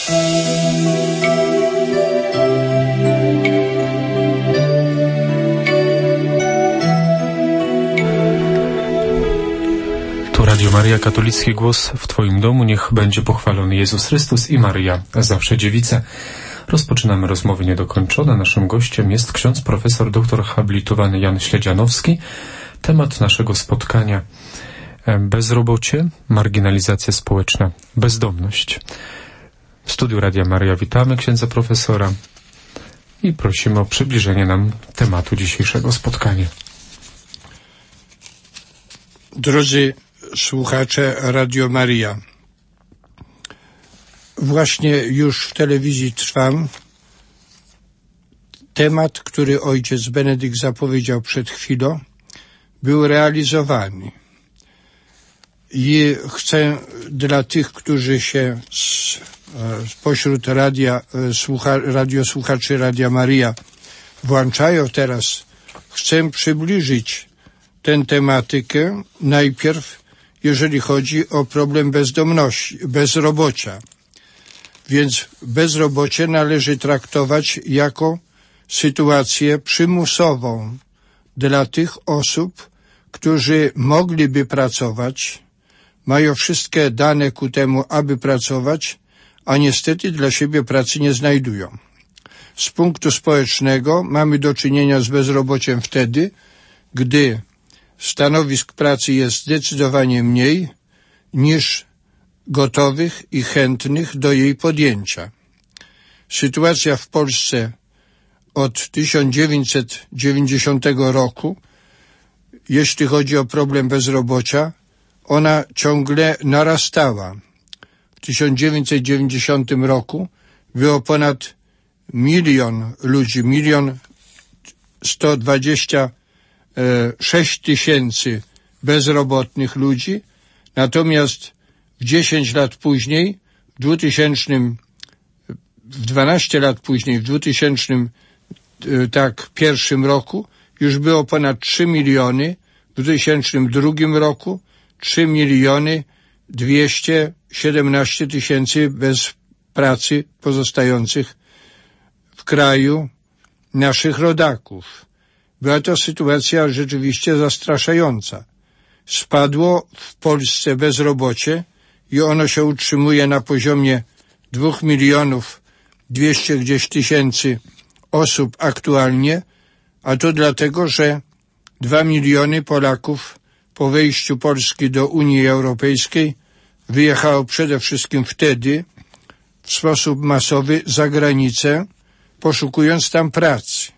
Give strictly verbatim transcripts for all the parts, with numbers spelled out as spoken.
Radio Maria, katolicki głos w Twoim domu. Niech będzie pochwalony Jezus Chrystus i Maryja, zawsze dziewica. Rozpoczynamy rozmowy niedokończone. Naszym gościem jest ksiądz profesor doktor habilitowany Jan Śledzianowski. Temat naszego spotkania: bezrobocie, marginalizacja społeczna, bezdomność. W studiu Radia Maria witamy księdza profesora i prosimy o przybliżenie nam tematu dzisiejszego spotkania. Drodzy słuchacze Radio Maria, właśnie już w telewizji trwam temat, który ojciec Benedykt zapowiedział przed chwilą, był realizowany. I chcę dla tych, którzy się z, spośród radia, słucha, radiosłuchaczy Radia Maria włączają teraz, chcę przybliżyć tę tematykę najpierw, jeżeli chodzi o problem bezdomności, bezrobocia. Więc bezrobocie należy traktować jako sytuację przymusową dla tych osób, którzy mogliby pracować, mają wszystkie dane ku temu, aby pracować, a niestety dla siebie pracy nie znajdują. Z punktu społecznego mamy do czynienia z bezrobociem wtedy, gdy stanowisk pracy jest zdecydowanie mniej niż gotowych i chętnych do jej podjęcia. Sytuacja w Polsce od tysiąc dziewięćset dziewięćdziesiątego roku, jeśli chodzi o problem bezrobocia, ona ciągle narastała. W tysiąc dziewięćset dziewięćdziesiątym roku było ponad milion ludzi, milion sto dwadzieścia sześć tysięcy bezrobotnych ludzi, natomiast w dziesięć lat później, w dwutysięcznym, w dwanaście lat później, w dwutysięcznym tak pierwszym roku już było ponad trzy miliony, w dwa tysiące drugim roku trzy miliony dwieście siedemnaście tysięcy bez pracy pozostających w kraju naszych rodaków. Była to sytuacja rzeczywiście zastraszająca. Spadło w Polsce bezrobocie i ono się utrzymuje na poziomie dwóch milionów dwieście gdzieś tysięcy osób aktualnie, a to dlatego, że dwa miliony Polaków po wejściu Polski do Unii Europejskiej wyjechało przede wszystkim wtedy w sposób masowy za granicę, poszukując tam pracy.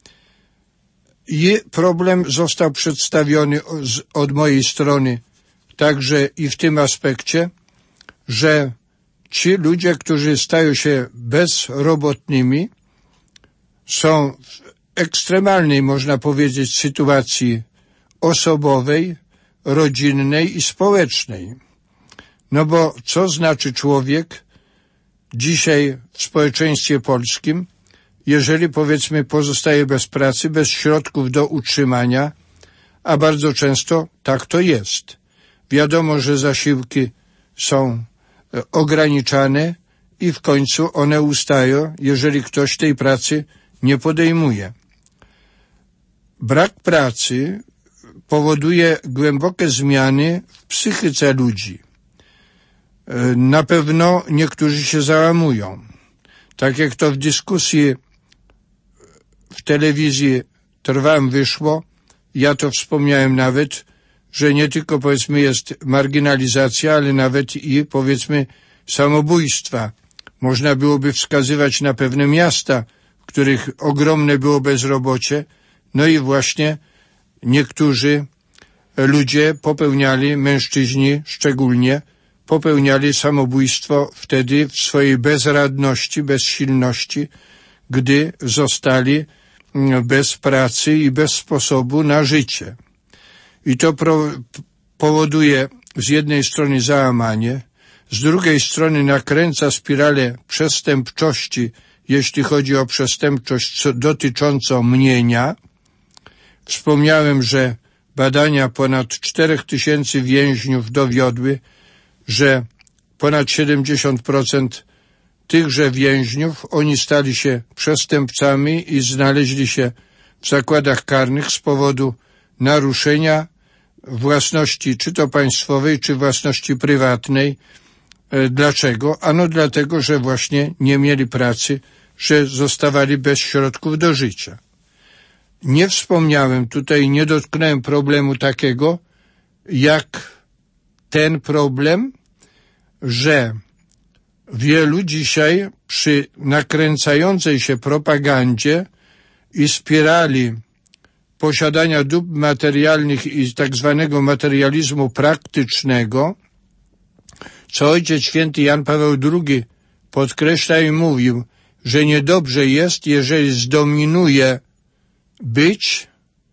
I problem został przedstawiony od mojej strony także i w tym aspekcie, że ci ludzie, którzy stają się bezrobotnymi, są w ekstremalnej, można powiedzieć, sytuacji osobowej, rodzinnej i społecznej. No bo co znaczy człowiek dzisiaj w społeczeństwie polskim, jeżeli, powiedzmy, pozostaje bez pracy, bez środków do utrzymania, a bardzo często tak to jest. Wiadomo, że zasiłki są ograniczane i w końcu one ustają, jeżeli ktoś tej pracy nie podejmuje. Brak pracy powoduje głębokie zmiany w psychice ludzi. Na pewno niektórzy się załamują. Tak jak to w dyskusji w telewizji Trwam wyszło, ja to wspomniałem nawet, że nie tylko, powiedzmy, jest marginalizacja, ale nawet i, powiedzmy, samobójstwa. Można byłoby wskazywać na pewne miasta, w których ogromne było bezrobocie, no i właśnie niektórzy ludzie popełniali, mężczyźni szczególnie, popełniali samobójstwo wtedy w swojej bezradności, bezsilności, gdy zostali bez pracy i bez sposobu na życie. I to pro, powoduje z jednej strony załamanie, z drugiej strony nakręca spiralę przestępczości, jeśli chodzi o przestępczość dotyczącą mnienia. Wspomniałem, że badania ponad czterech tysięcy więźniów dowiodły, że ponad siedemdziesiąt procent tychże więźniów. Oni stali się przestępcami i znaleźli się w zakładach karnych z powodu naruszenia własności, czy to państwowej, czy własności prywatnej. Dlaczego? Ano dlatego, że właśnie nie mieli pracy, że zostawali bez środków do życia. Nie wspomniałem tutaj, nie dotknąłem problemu takiego, jak ten problem, że wielu dzisiaj przy nakręcającej się propagandzie i spirali posiadania dóbr materialnych i tak zwanego materializmu praktycznego, co Ojciec Święty Jan Paweł drugi podkreśla i mówił, że niedobrze jest, jeżeli zdominuje być,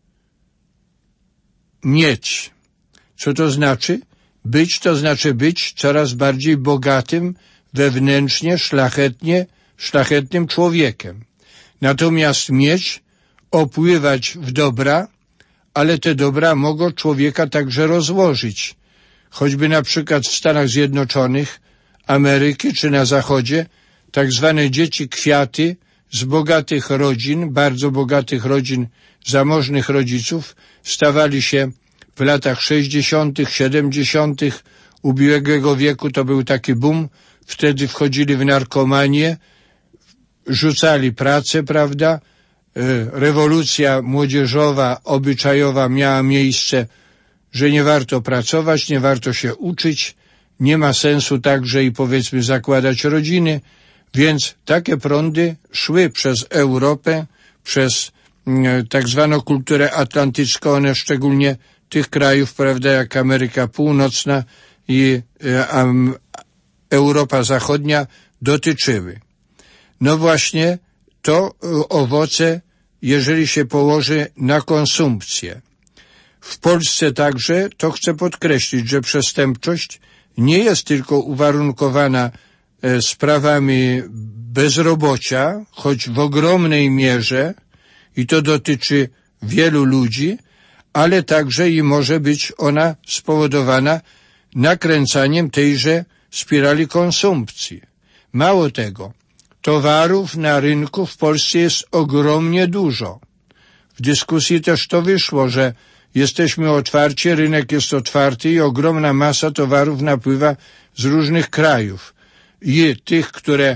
mieć. Co to znaczy? Być to znaczy być coraz bardziej bogatym, wewnętrznie, szlachetnie, szlachetnym człowiekiem. Natomiast mieć, opływać w dobra, ale te dobra mogą człowieka także rozłożyć. Choćby na przykład w Stanach Zjednoczonych Ameryki czy na Zachodzie tak zwane dzieci kwiaty z bogatych rodzin, bardzo bogatych rodzin, zamożnych rodziców stawali się w latach sześćdziesiątych, siedemdziesiątych ubiegłego wieku, to był taki boom, wtedy wchodzili w narkomanię, rzucali pracę, prawda? Rewolucja młodzieżowa, obyczajowa miała miejsce, że nie warto pracować, nie warto się uczyć, nie ma sensu także i powiedzmy zakładać rodziny, więc takie prądy szły przez Europę, przez tak zwaną kulturę atlantycką, one szczególnie tych krajów, prawda, jak Ameryka Północna i um, Europa Zachodnia dotyczyły. No właśnie to owoce, jeżeli się położy na konsumpcję. W Polsce także, to chcę podkreślić, że przestępczość nie jest tylko uwarunkowana sprawami bezrobocia, choć w ogromnej mierze, i to dotyczy wielu ludzi, ale także i może być ona spowodowana nakręcaniem tejże spirali konsumpcji. Mało tego, towarów na rynku w Polsce jest ogromnie dużo. W dyskusji też to wyszło, że jesteśmy otwarci, rynek jest otwarty i ogromna masa towarów napływa z różnych krajów. I tych, które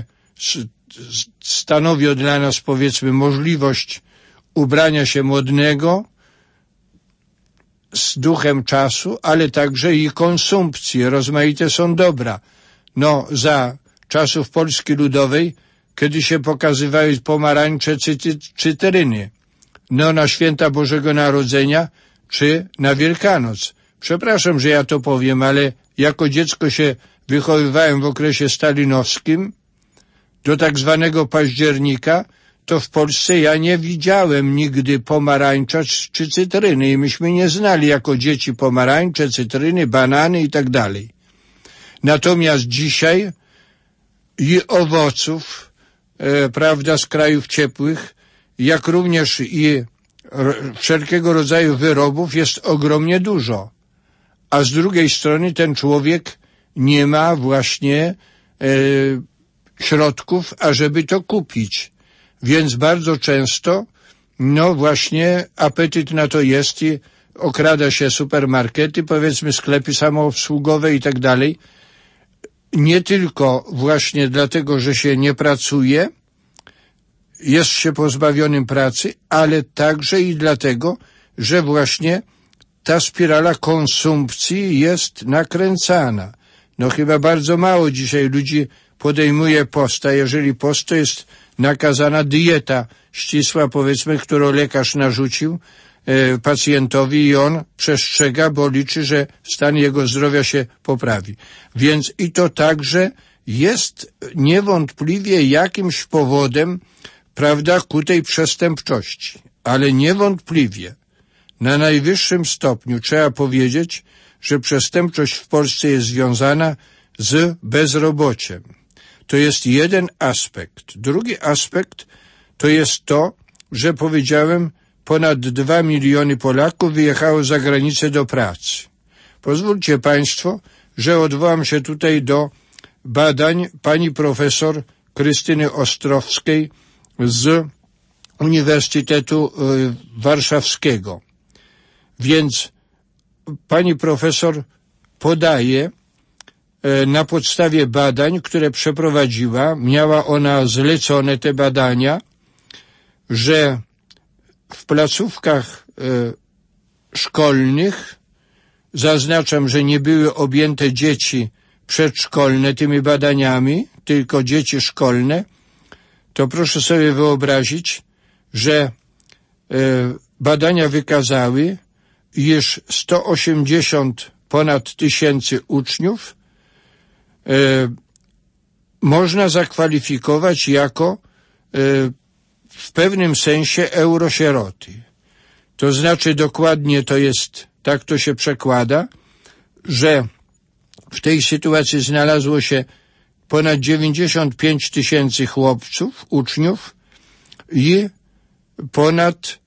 stanowią dla nas, powiedzmy, możliwość ubrania się modnego z duchem czasu, ale także i konsumpcji. Rozmaite są dobra. No, za czasów Polski Ludowej, kiedy się pokazywały pomarańcze czy cytryny, no na święta Bożego Narodzenia czy na Wielkanoc. Przepraszam, że ja to powiem, ale jako dziecko się wychowywałem w okresie stalinowskim do tak zwanego października, to w Polsce ja nie widziałem nigdy pomarańcza czy cytryny i myśmy nie znali jako dzieci pomarańcze, cytryny, banany i tak dalej. Natomiast dzisiaj i owoców, e, prawda, z krajów ciepłych, jak również i wszelkiego rodzaju wyrobów jest ogromnie dużo. A z drugiej strony ten człowiek nie ma właśnie e, środków, ażeby to kupić. Więc bardzo często, no właśnie apetyt na to jest i okrada się supermarkety, powiedzmy sklepy samoobsługowe i tak dalej. Nie tylko właśnie dlatego, że się nie pracuje, jest się pozbawionym pracy, ale także i dlatego, że właśnie ta spirala konsumpcji jest nakręcana. No chyba bardzo mało dzisiaj ludzi podejmuje post, a jeżeli post to jest nakazana dieta ścisła, powiedzmy, którą lekarz narzucił e, pacjentowi i on przestrzega, bo liczy, że stan jego zdrowia się poprawi. Więc i to także jest niewątpliwie jakimś powodem, prawda, ku tej przestępczości. Ale niewątpliwie na najwyższym stopniu trzeba powiedzieć, że przestępczość w Polsce jest związana z bezrobociem. To jest jeden aspekt. Drugi aspekt to jest to, że powiedziałem, ponad dwa miliony Polaków wyjechało za granicę do pracy. Pozwólcie Państwo, że odwołam się tutaj do badań pani profesor Krystyny Ostrowskiej z Uniwersytetu Warszawskiego. Więc pani profesor podaje na podstawie badań, które przeprowadziła, miała ona zlecone te badania, że w placówkach szkolnych, zaznaczam, że nie były objęte dzieci przedszkolne tymi badaniami, tylko dzieci szkolne, to proszę sobie wyobrazić, że badania wykazały, iż sto osiemdziesiąt ponad tysięcy uczniów można zakwalifikować jako w pewnym sensie eurosieroty. To znaczy dokładnie to jest, tak to się przekłada, że w tej sytuacji znalazło się ponad dziewięćdziesiąt pięć tysięcy chłopców, uczniów i ponad,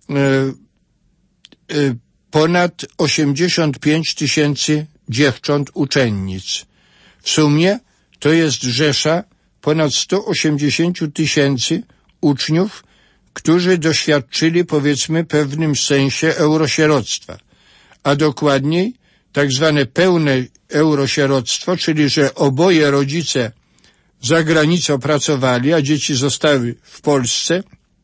e, e, ponad osiemdziesiąt pięć tysięcy dziewcząt, uczennic. W sumie to jest rzesza ponad sto osiemdziesiąt tysięcy uczniów, którzy doświadczyli, powiedzmy, w pewnym sensie eurosieroctwa, a dokładniej tak zwane pełne eurosieroctwo, czyli że oboje rodzice za granicą pracowali, a dzieci zostały w Polsce,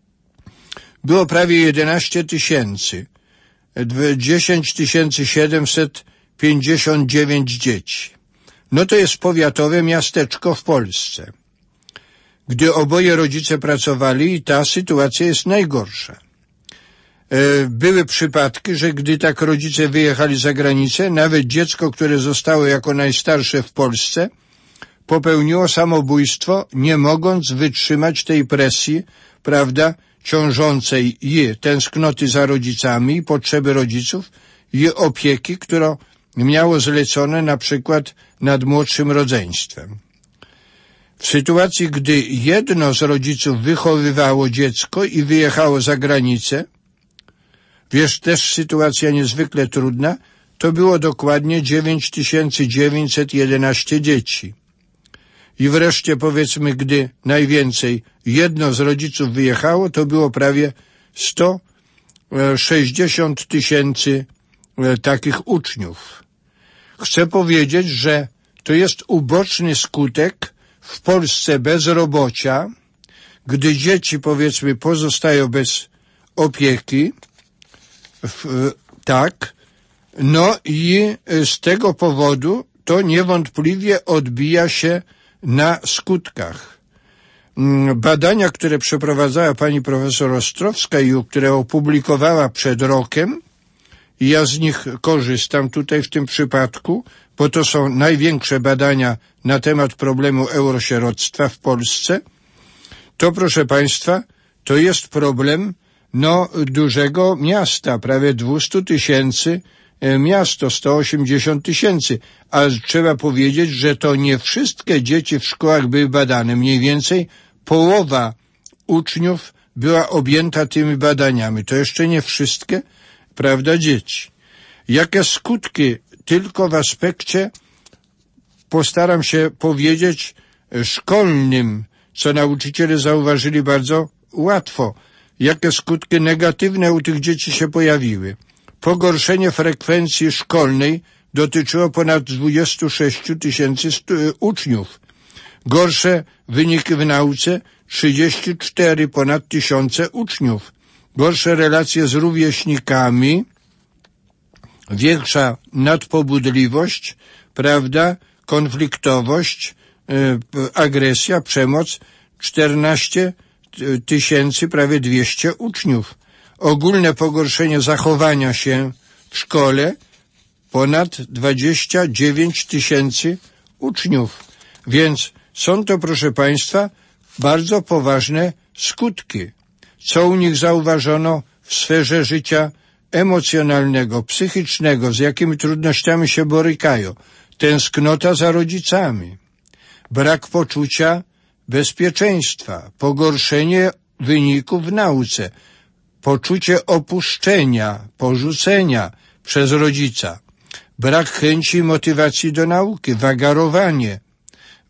było prawie jedenaście tysięcy, dziesięć tysięcy siedemset pięćdziesiąt dziewięć dzieci. No to jest powiatowe miasteczko w Polsce, gdy oboje rodzice pracowali, i ta sytuacja jest najgorsza. Były przypadki, że gdy tak rodzice wyjechali za granicę, nawet dziecko, które zostało jako najstarsze w Polsce, popełniło samobójstwo, nie mogąc wytrzymać tej presji, prawda, ciążącej i tęsknoty za rodzicami, i potrzeby rodziców, i opieki, którą miało zlecone na przykład nad młodszym rodzeństwem. W sytuacji, gdy jedno z rodziców wychowywało dziecko i wyjechało za granicę, wiesz, też sytuacja niezwykle trudna, to było dokładnie dziewięć tysięcy dziewięćset jedenaście dzieci. I wreszcie, powiedzmy, gdy najwięcej jedno z rodziców wyjechało, to było prawie sto sześćdziesiąt tysięcy takich uczniów. Chcę powiedzieć, że to jest uboczny skutek w Polsce bezrobocia, gdy dzieci, powiedzmy, pozostają bez opieki, w, tak, no i z tego powodu to niewątpliwie odbija się na skutkach. Badania, które przeprowadzała pani profesor Ostrowska i które opublikowała przed rokiem, i ja z nich korzystam tutaj w tym przypadku, bo to są największe badania na temat problemu eurosieroctwa w Polsce, to proszę państwa, to jest problem no dużego miasta, prawie dwieście tysięcy miasto, sto osiemdziesiąt tysięcy, ale trzeba powiedzieć, że to nie wszystkie dzieci w szkołach były badane, mniej więcej połowa uczniów była objęta tymi badaniami, to jeszcze nie wszystkie, prawda, dzieci. Jakie skutki tylko w aspekcie, postaram się powiedzieć, szkolnym, co nauczyciele zauważyli bardzo łatwo, jakie skutki negatywne u tych dzieci się pojawiły. Pogorszenie frekwencji szkolnej dotyczyło ponad dwadzieścia sześć tysięcy uczniów. Gorsze wyniki w nauce trzydzieści cztery ponad tysiące uczniów. Gorsze relacje z rówieśnikami, większa nadpobudliwość, prawda, konfliktowość, yy, agresja, przemoc, czternaście tysięcy, prawie dwieście uczniów. Ogólne pogorszenie zachowania się w szkole, ponad dwadzieścia dziewięć tysięcy uczniów. Więc są to, proszę państwa, bardzo poważne skutki. Co u nich zauważono w sferze życia emocjonalnego, psychicznego, z jakimi trudnościami się borykają? Tęsknota za rodzicami, brak poczucia bezpieczeństwa, pogorszenie wyników w nauce, poczucie opuszczenia, porzucenia przez rodzica, brak chęci i motywacji do nauki, wagarowanie,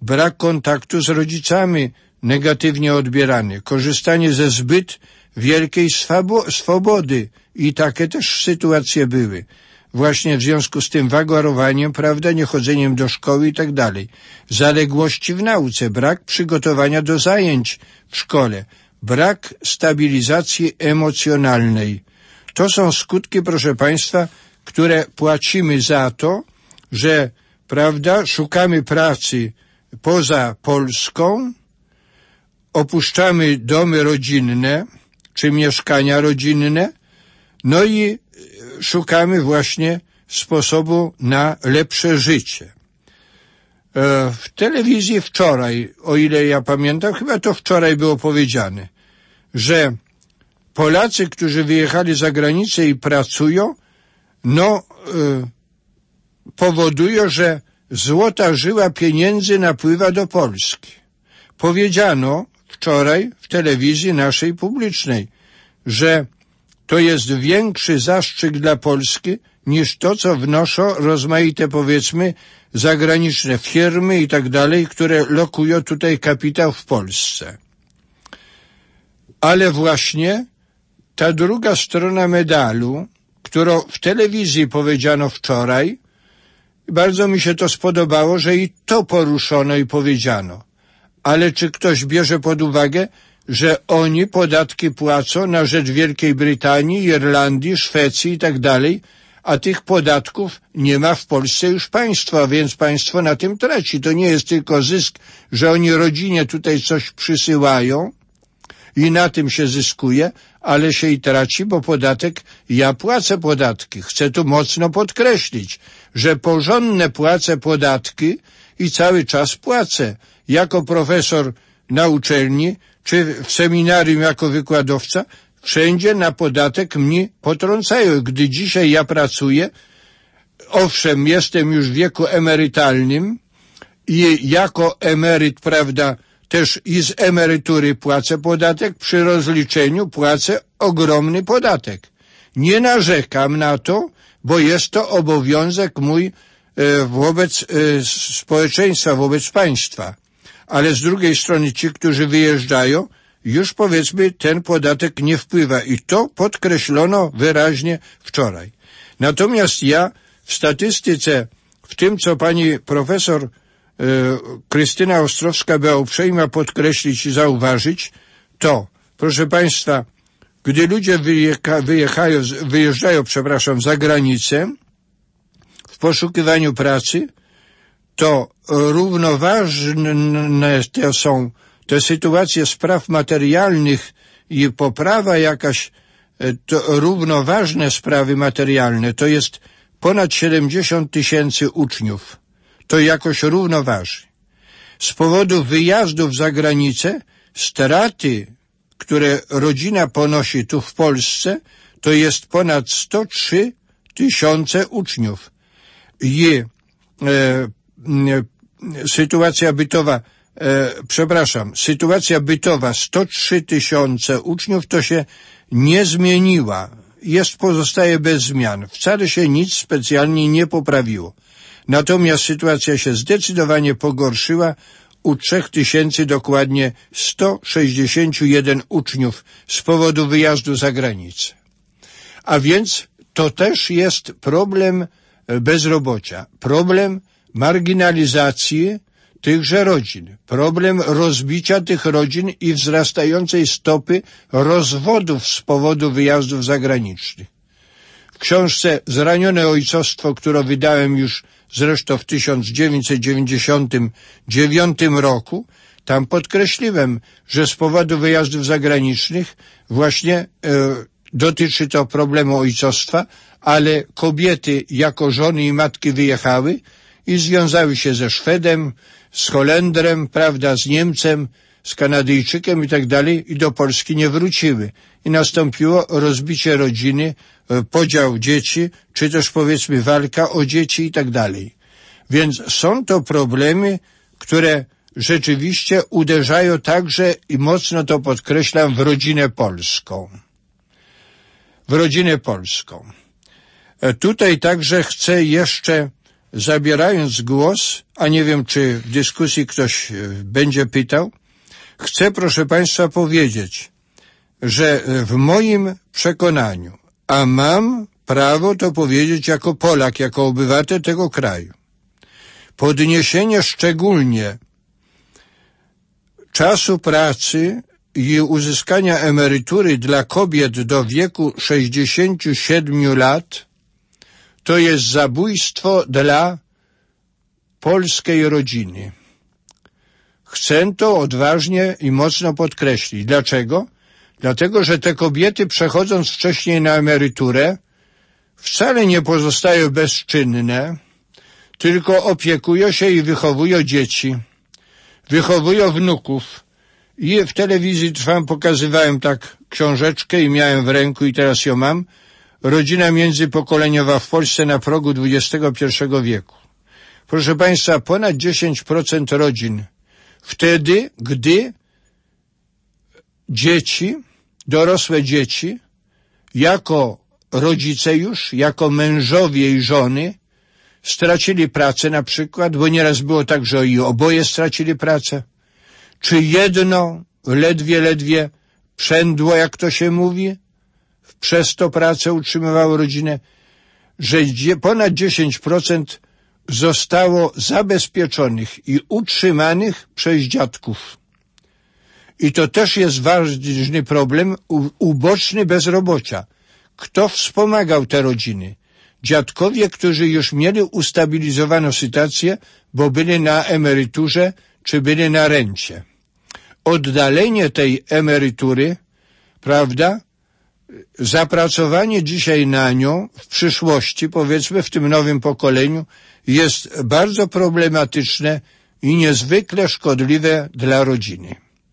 brak kontaktu z rodzicami negatywnie odbierany, korzystanie ze zbyt wielkiej swabo- swobody i takie też sytuacje były. Właśnie w związku z tym wagorowaniem, prawda, niechodzeniem do szkoły i tak dalej. Zaległości w nauce, brak przygotowania do zajęć w szkole, brak stabilizacji emocjonalnej. To są skutki, proszę Państwa, które płacimy za to, że, prawda, szukamy pracy poza Polską, opuszczamy domy rodzinne czy mieszkania rodzinne, no i szukamy właśnie sposobu na lepsze życie. W telewizji wczoraj, o ile ja pamiętam, chyba to wczoraj było powiedziane, że Polacy, którzy wyjechali za granicę i pracują, no powodują, że złota żyła pieniędzy napływa do Polski. Powiedziano wczoraj w telewizji naszej publicznej, że to jest większy zastrzyk dla Polski niż to, co wnoszą rozmaite, powiedzmy, zagraniczne firmy i tak dalej, które lokują tutaj kapitał w Polsce. Ale właśnie ta druga strona medalu, którą w telewizji powiedziano wczoraj, bardzo mi się to spodobało, że i to poruszono i powiedziano. Ale czy ktoś bierze pod uwagę, że oni podatki płacą na rzecz Wielkiej Brytanii, Irlandii, Szwecji i tak dalej, a tych podatków nie ma w Polsce już państwa, więc państwo na tym traci. To nie jest tylko zysk, że oni rodzinie tutaj coś przysyłają i na tym się zyskuje, ale się i traci, bo podatek, ja płacę podatki. Chcę tu mocno podkreślić, że porządne płacę podatki i cały czas płacę. Jako profesor na uczelni, czy w seminarium jako wykładowca, wszędzie na podatek mnie potrącają. Gdy dzisiaj ja pracuję, owszem, jestem już w wieku emerytalnym i jako emeryt, prawda, też i z emerytury płacę podatek, przy rozliczeniu płacę ogromny podatek. Nie narzekam na to, bo jest to obowiązek mój e, wobec e, społeczeństwa, wobec państwa. Ale z drugiej strony ci, którzy wyjeżdżają, już powiedzmy ten podatek nie wpływa i to podkreślono wyraźnie wczoraj. Natomiast ja w statystyce, w tym co pani profesor e, Krystyna Ostrowska była uprzejma podkreślić i zauważyć, to, proszę państwa, gdy ludzie wyjecha, wyjechają, wyjeżdżają, przepraszam, za granicę w poszukiwaniu pracy, to równoważne te są te sytuacje spraw materialnych i poprawa jakaś, to równoważne sprawy materialne, to jest ponad siedemdziesiąt tysięcy uczniów. To jakoś równoważy. Z powodu wyjazdów za granicę straty, które rodzina ponosi tu w Polsce, to jest ponad sto trzy tysiące uczniów. I e, sytuacja bytowa, e, przepraszam, sytuacja bytowa sto trzy tysiące uczniów to się nie zmieniła. Jest, pozostaje bez zmian. Wcale się nic specjalnie nie poprawiło. Natomiast sytuacja się zdecydowanie pogorszyła u trzech tysięcy dokładnie sto sześćdziesiąt jeden uczniów z powodu wyjazdu za granicę. A więc to też jest problem bezrobocia, problem marginalizacji tychże rodzin, problem rozbicia tych rodzin i wzrastającej stopy rozwodów z powodu wyjazdów zagranicznych. W książce Zranione ojcostwo, którą wydałem już zresztą w tysiąc dziewięćset dziewięćdziesiątym dziewiątym roku, tam podkreśliłem, że z powodu wyjazdów zagranicznych właśnie e, dotyczy to problemu ojcostwa, ale kobiety jako żony i matki wyjechały i związały się ze Szwedem, z Holendrem, prawda, z Niemcem, z Kanadyjczykiem i tak dalej i do Polski nie wróciły. I nastąpiło rozbicie rodziny, podział dzieci, czy też powiedzmy walka o dzieci i tak dalej. Więc są to problemy, które rzeczywiście uderzają także, i mocno to podkreślam, w rodzinę polską. W rodzinę polską. Tutaj także chcę jeszcze zabierając głos, a nie wiem, czy w dyskusji ktoś będzie pytał, chcę, proszę Państwa, powiedzieć, że w moim przekonaniu, a mam prawo to powiedzieć jako Polak, jako obywatel tego kraju, podniesienie szczególnie czasu pracy i uzyskania emerytury dla kobiet do wieku sześćdziesięciu siedmiu lat to jest zabójstwo dla polskiej rodziny. Chcę to odważnie i mocno podkreślić. Dlaczego? Dlatego, że te kobiety, przechodząc wcześniej na emeryturę, wcale nie pozostają bezczynne, tylko opiekują się i wychowują dzieci, wychowują wnuków. I w telewizji trwam, pokazywałem tak książeczkę i miałem w ręku i teraz ją mam. Rodzina międzypokoleniowa w Polsce na progu dwudziestego pierwszego wieku. Proszę Państwa, ponad dziesięć procent rodzin wtedy, gdy dzieci, dorosłe dzieci, jako rodzice już, jako mężowie i żony, stracili pracę na przykład, bo nieraz było tak, że i oboje stracili pracę, czy jedno ledwie, ledwie przędło, jak to się mówi, przez to pracę utrzymywało rodzinę, że ponad dziesięć procent zostało zabezpieczonych i utrzymanych przez dziadków. I to też jest ważny problem, uboczny bezrobocia. Kto wspomagał te rodziny? Dziadkowie, którzy już mieli ustabilizowaną sytuację, bo byli na emeryturze czy byli na rencie. Oddalenie tej emerytury, prawda, zapracowanie dzisiaj na nią w przyszłości, powiedzmy w tym nowym pokoleniu, jest bardzo problematyczne i niezwykle szkodliwe dla rodziny.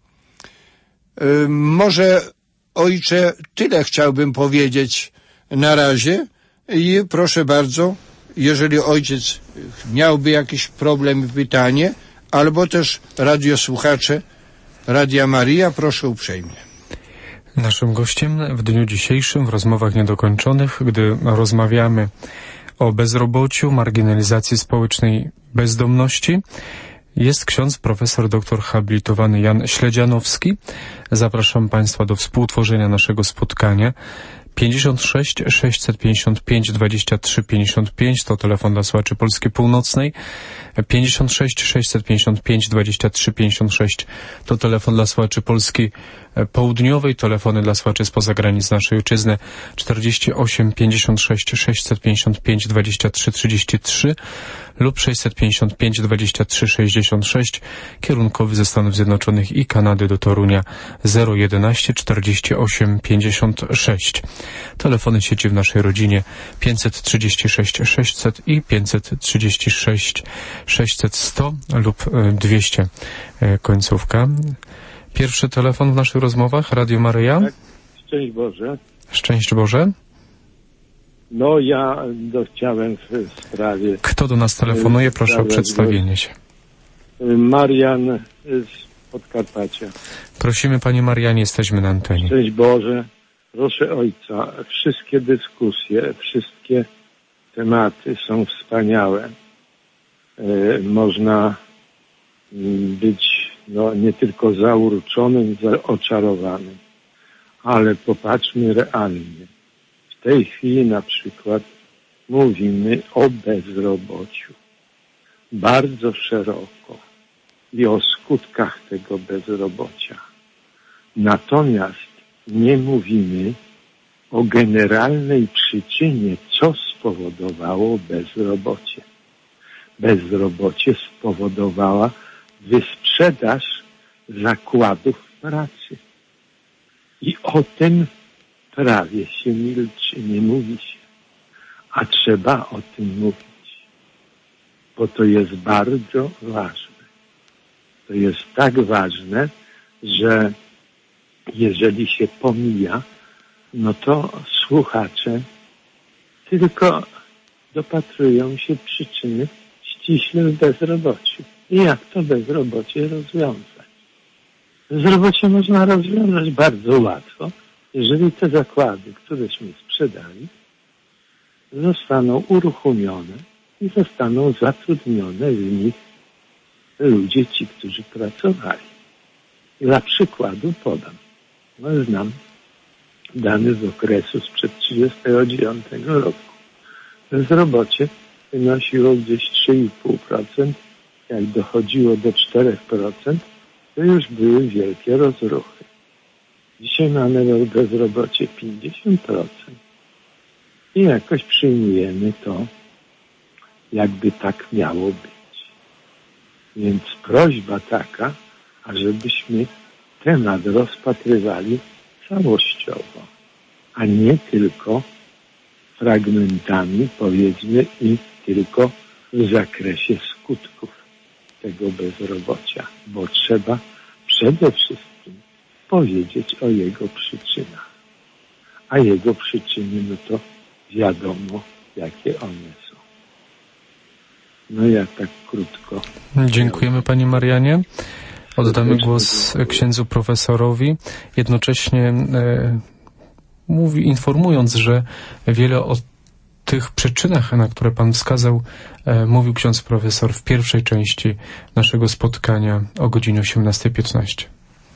Yy, może, ojcze, tyle chciałbym powiedzieć na razie i proszę bardzo, jeżeli ojciec miałby jakiś problem i pytanie, albo też radiosłuchacze Radia Maria, proszę uprzejmie. Naszym gościem w dniu dzisiejszym w rozmowach niedokończonych, gdy rozmawiamy o bezrobociu, marginalizacji społecznej, bezdomności, jest ksiądz profesor doktor habilitowany Jan Śledzianowski. Zapraszam Państwa do współtworzenia naszego spotkania. pięćdziesiąt sześć sześćset pięćdziesiąt pięć dwadzieścia trzy pięćdziesiąt pięć to telefon dla słuchaczy Polski Północnej. pięćdziesiąt sześć sześćset pięćdziesiąt pięć dwadzieścia trzy pięćdziesiąt sześć to telefon dla słuchaczy Polski Południowej, telefony dla słuchaczy spoza granic naszej ojczyzny czterdzieści osiem pięćdziesiąt sześć sześćset pięćdziesiąt pięć dwadzieścia trzy trzydzieści trzy lub sześćset pięćdziesiąt pięć dwadzieścia trzy sześćdziesiąt sześć, kierunkowy ze Stanów Zjednoczonych i Kanady do Torunia zero jedenaście czterdzieści osiem pięćdziesiąt sześć. Telefony sieci w naszej rodzinie pięćset trzydzieści sześć sześćset i pięćset trzydzieści sześć sześćset sto lub dwieście końcówka. Pierwszy telefon w naszych rozmowach, Radio Maryja. Tak, szczęść Boże. Szczęść Boże. No ja do, chciałem w sprawie... Kto do nas telefonuje? Proszę o przedstawienie się. Marian z Podkarpacia. Prosimy, Panie Marianie, jesteśmy na antenie. Szczęść Boże. Proszę Ojca, wszystkie dyskusje, wszystkie tematy są wspaniałe. E, można być no, nie tylko zaurczonym, oczarowanym, ale popatrzmy realnie. W tej chwili na przykład mówimy o bezrobociu bardzo szeroko i o skutkach tego bezrobocia. Natomiast nie mówimy o generalnej przyczynie, co spowodowało bezrobocie. Bezrobocie spowodowała wysprzedaż zakładów pracy. I o tym prawie się milczy, nie mówi się. A trzeba o tym mówić, bo to jest bardzo ważne. To jest tak ważne, że jeżeli się pomija, no to słuchacze tylko dopatrują się przyczyny ściśle w bezrobociu. I jak to bezrobocie rozwiązać? Bezrobocie można rozwiązać bardzo łatwo, jeżeli te zakłady, któreśmy sprzedali, zostaną uruchomione i zostaną zatrudnione w nich ludzie ci, którzy pracowali. Dla przykładu podam. No, znam dane z okresu sprzed trzydziestego dziewiątego roku. Bezrobocie wynosiło gdzieś trzy i pół procent. Jak dochodziło do cztery procent, to już były wielkie rozruchy. Dzisiaj mamy bezrobocie pięćdziesiąt procent. I jakoś przyjmujemy to, jakby tak miało być. Więc prośba taka, ażebyśmy temat rozpatrywali całościowo, a nie tylko fragmentami, powiedzmy, i tylko w zakresie skutków tego bezrobocia, bo trzeba przede wszystkim powiedzieć o jego przyczynach. A jego przyczyny, no to wiadomo, jakie one są. No ja tak krótko. Dziękujemy Panie Marianie. Oddamy głos księdzu profesorowi. Jednocześnie e, mówi, informując, że wiele o tych przyczynach, na które Pan wskazał, e, mówił ksiądz profesor w pierwszej części naszego spotkania o godzinie osiemnasta piętnaście.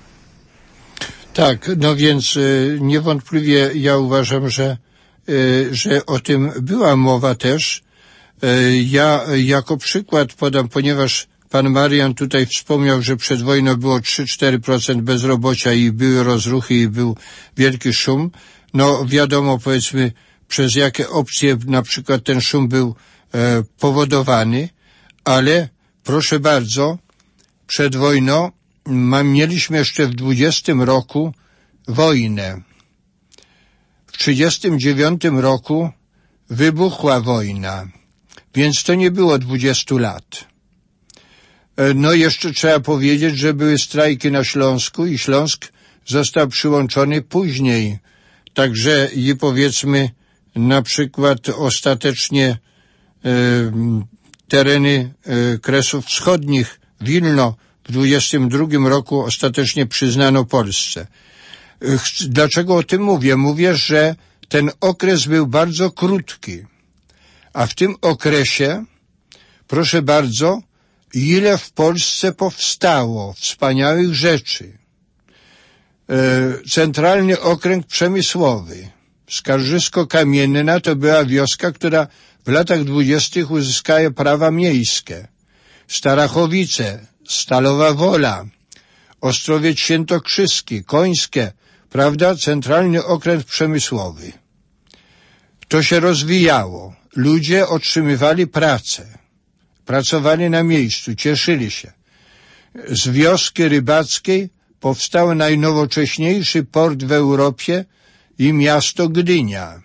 Tak, no więc y, niewątpliwie ja uważam, że, y, że o tym była mowa też. Y, ja jako przykład podam, ponieważ pan Marian tutaj wspomniał, że przed wojną było trzy do czterech procent bezrobocia i były rozruchy i był wielki szum. No wiadomo, powiedzmy, przez jakie opcje na przykład ten szum był e, powodowany, ale proszę bardzo, przed wojną ma, mieliśmy jeszcze w dwudziestym roku wojnę. W trzydziestym dziewiątym roku wybuchła wojna, więc to nie było dwudziestu lat. E, no jeszcze trzeba powiedzieć, że były strajki na Śląsku i Śląsk został przyłączony później. Także i powiedzmy na przykład ostatecznie e, tereny e, Kresów Wschodnich, Wilno w dwudziestym drugim roku ostatecznie przyznano Polsce. E, dlaczego o tym mówię? Mówię, że ten okres był bardzo krótki, a w tym okresie, proszę bardzo, ile w Polsce powstało wspaniałych rzeczy. E, Centralny Okręg Przemysłowy, Skarżysko-Kamienna to była wioska, która w latach dwudziestych uzyskała prawa miejskie. Starachowice, Stalowa Wola, Ostrowiec Świętokrzyski, Końskie, prawda? Centralny Okręg Przemysłowy. To się rozwijało. Ludzie otrzymywali pracę. Pracowali na miejscu, cieszyli się. Z wioski rybackiej powstał najnowocześniejszy port w Europie i miasto Gdynia.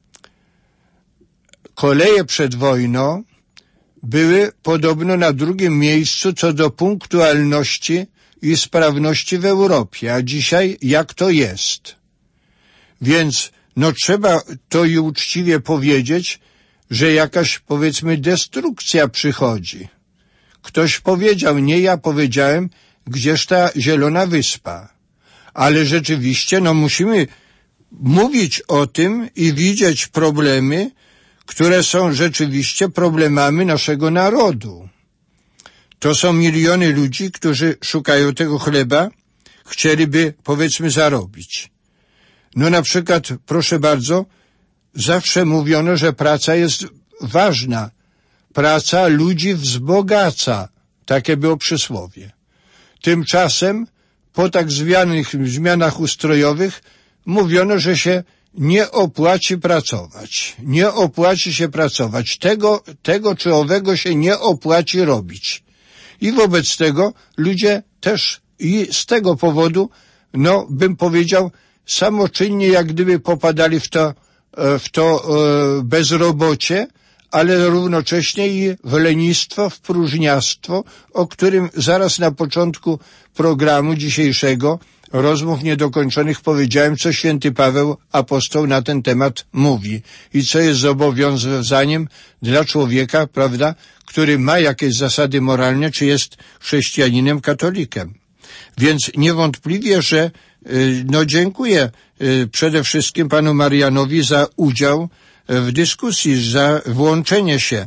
Koleje przed wojną były podobno na drugim miejscu co do punktualności i sprawności w Europie, a dzisiaj jak to jest? Więc no trzeba to i uczciwie powiedzieć, że jakaś powiedzmy destrukcja przychodzi. Ktoś powiedział, nie ja powiedziałem, gdzież ta zielona wyspa. Ale rzeczywiście no musimy mówić o tym i widzieć problemy, które są rzeczywiście problemami naszego narodu. To są miliony ludzi, którzy szukają tego chleba, chcieliby, powiedzmy, zarobić. No na przykład, proszę bardzo, zawsze mówiono, że praca jest ważna. Praca ludzi wzbogaca. Takie było przysłowie. Tymczasem, po tak zwanych zmianach ustrojowych, mówiono, że się nie opłaci pracować. Nie opłaci się pracować. Tego, tego czy owego się nie opłaci robić. I wobec tego ludzie też i z tego powodu, no bym powiedział, samoczynnie jak gdyby popadali w to, w to e, bezrobocie, ale równocześnie i w lenistwo, w próżniactwo, o którym zaraz na początku programu dzisiejszego rozmów niedokończonych powiedziałem, co święty Paweł apostoł na ten temat mówi i co jest zobowiązaniem dla człowieka, prawda, który ma jakieś zasady moralne, czy jest chrześcijaninem, katolikiem. Więc niewątpliwie, że no dziękuję przede wszystkim panu Marianowi za udział w dyskusji, za włączenie się,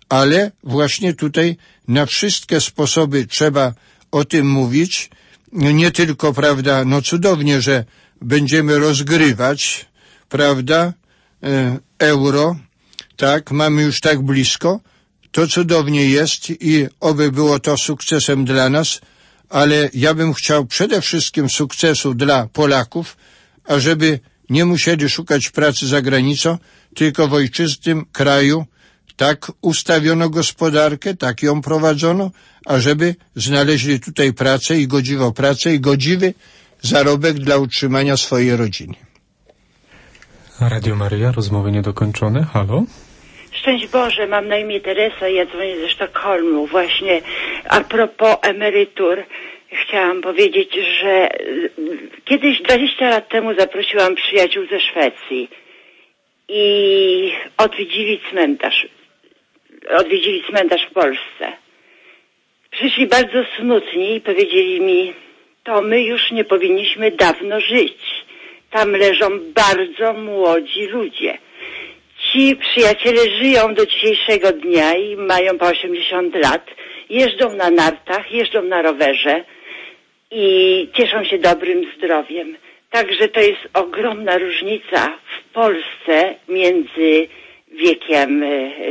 ale właśnie tutaj na wszystkie sposoby trzeba o tym mówić. Nie tylko, prawda, no cudownie, że będziemy rozgrywać, prawda, euro, tak, mamy już tak blisko, to cudownie jest i oby było to sukcesem dla nas, ale ja bym chciał przede wszystkim sukcesu dla Polaków, ażeby nie musieli szukać pracy za granicą, tylko w ojczystym kraju. Tak ustawiono gospodarkę, tak ją prowadzono, ażeby znaleźli tutaj pracę i godziwą pracę i godziwy zarobek dla utrzymania swojej rodziny. Radio Maryja, rozmowy niedokończone. Halo? Szczęść Boże, mam na imię Teresa i ja dzwonię ze Sztokholmu. Właśnie a propos emerytur chciałam powiedzieć, że kiedyś dwadzieścia lat temu zaprosiłam przyjaciół ze Szwecji i odwiedzili cmentarz. Odwiedzili cmentarz w Polsce. Przyszli bardzo smutni i powiedzieli mi, to my już nie powinniśmy dawno żyć. Tam leżą bardzo młodzi ludzie. Ci przyjaciele żyją do dzisiejszego dnia i mają po osiemdziesiąt lat. Jeżdżą na nartach, jeżdżą na rowerze i cieszą się dobrym zdrowiem. Także to jest ogromna różnica w Polsce między wiekiem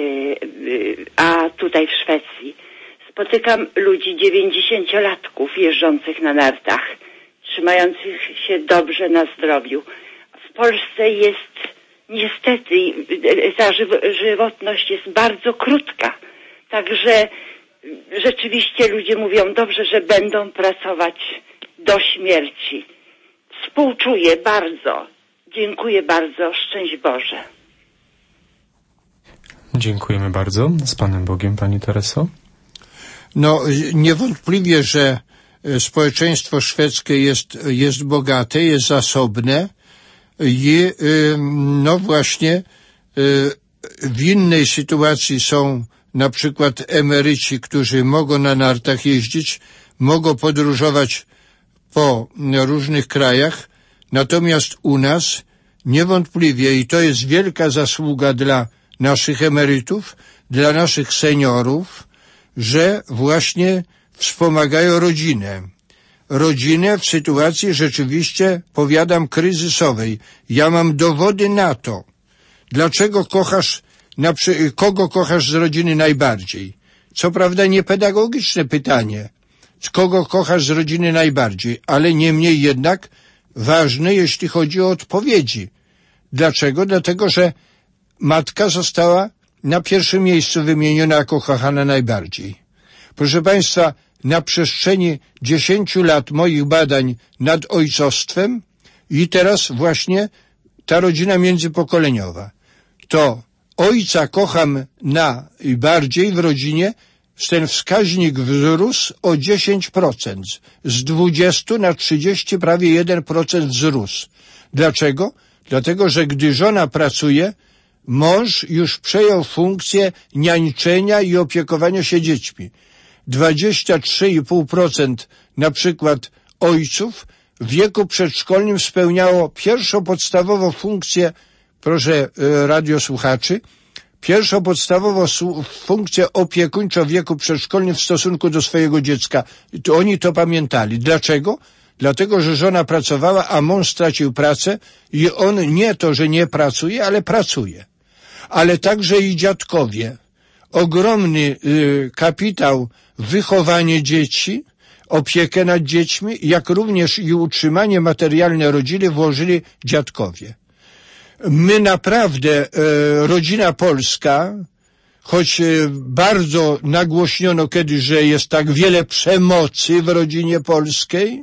a tutaj w Szwecji. Spotykam ludzi dziewięćdziesięciolatków jeżdżących na nartach, trzymających się dobrze na zdrowiu. W Polsce jest niestety ta żywotność jest bardzo krótka. Także rzeczywiście ludzie mówią dobrze, że będą pracować do śmierci. Współczuję bardzo. Dziękuję bardzo. Szczęść Boże. Dziękujemy bardzo. Z Panem Bogiem, Pani Tereso. No, niewątpliwie, że społeczeństwo szwedzkie jest, jest bogate, jest zasobne i no właśnie w innej sytuacji są na przykład emeryci, którzy mogą na nartach jeździć, mogą podróżować po różnych krajach, natomiast u nas niewątpliwie, i to jest wielka zasługa dla naszych emerytów, dla naszych seniorów, że właśnie wspomagają rodzinę. Rodzinę w sytuacji rzeczywiście, powiadam, kryzysowej. Ja mam dowody na to. Dlaczego kochasz, na przy... kogo kochasz z rodziny najbardziej? Co prawda nie pedagogiczne pytanie. Kogo kochasz z rodziny najbardziej? Ale niemniej jednak ważne, jeśli chodzi o odpowiedzi. Dlaczego? Dlatego, że matka została na pierwszym miejscu wymieniona jako kochana najbardziej. Proszę Państwa, na przestrzeni dziesięciu lat moich badań nad ojcostwem i teraz właśnie ta rodzina międzypokoleniowa, to ojca kocham najbardziej w rodzinie, ten wskaźnik wzrósł o dziesięć procent. Z dwudziestu na trzydzieści, prawie jeden procent wzrósł. Dlaczego? Dlatego, że gdy żona pracuje, mąż już przejął funkcję niańczenia i opiekowania się dziećmi. dwadzieścia trzy i pół procent na przykład ojców w wieku przedszkolnym spełniało pierwszą podstawową funkcję, proszę radiosłuchaczy, pierwszą podstawową funkcję opiekuńczą w wieku przedszkolnym w stosunku do swojego dziecka. To oni to pamiętali. Dlaczego? Dlatego, że żona pracowała, a mąż stracił pracę i on nie to, że nie pracuje, ale pracuje. Ale także i dziadkowie. Ogromny y, kapitał wychowanie dzieci, opiekę nad dziećmi, jak również i utrzymanie materialne rodziny włożyli dziadkowie. My naprawdę, y, rodzina polska, choć y, bardzo nagłośniono kiedyś, że jest tak wiele przemocy w rodzinie polskiej,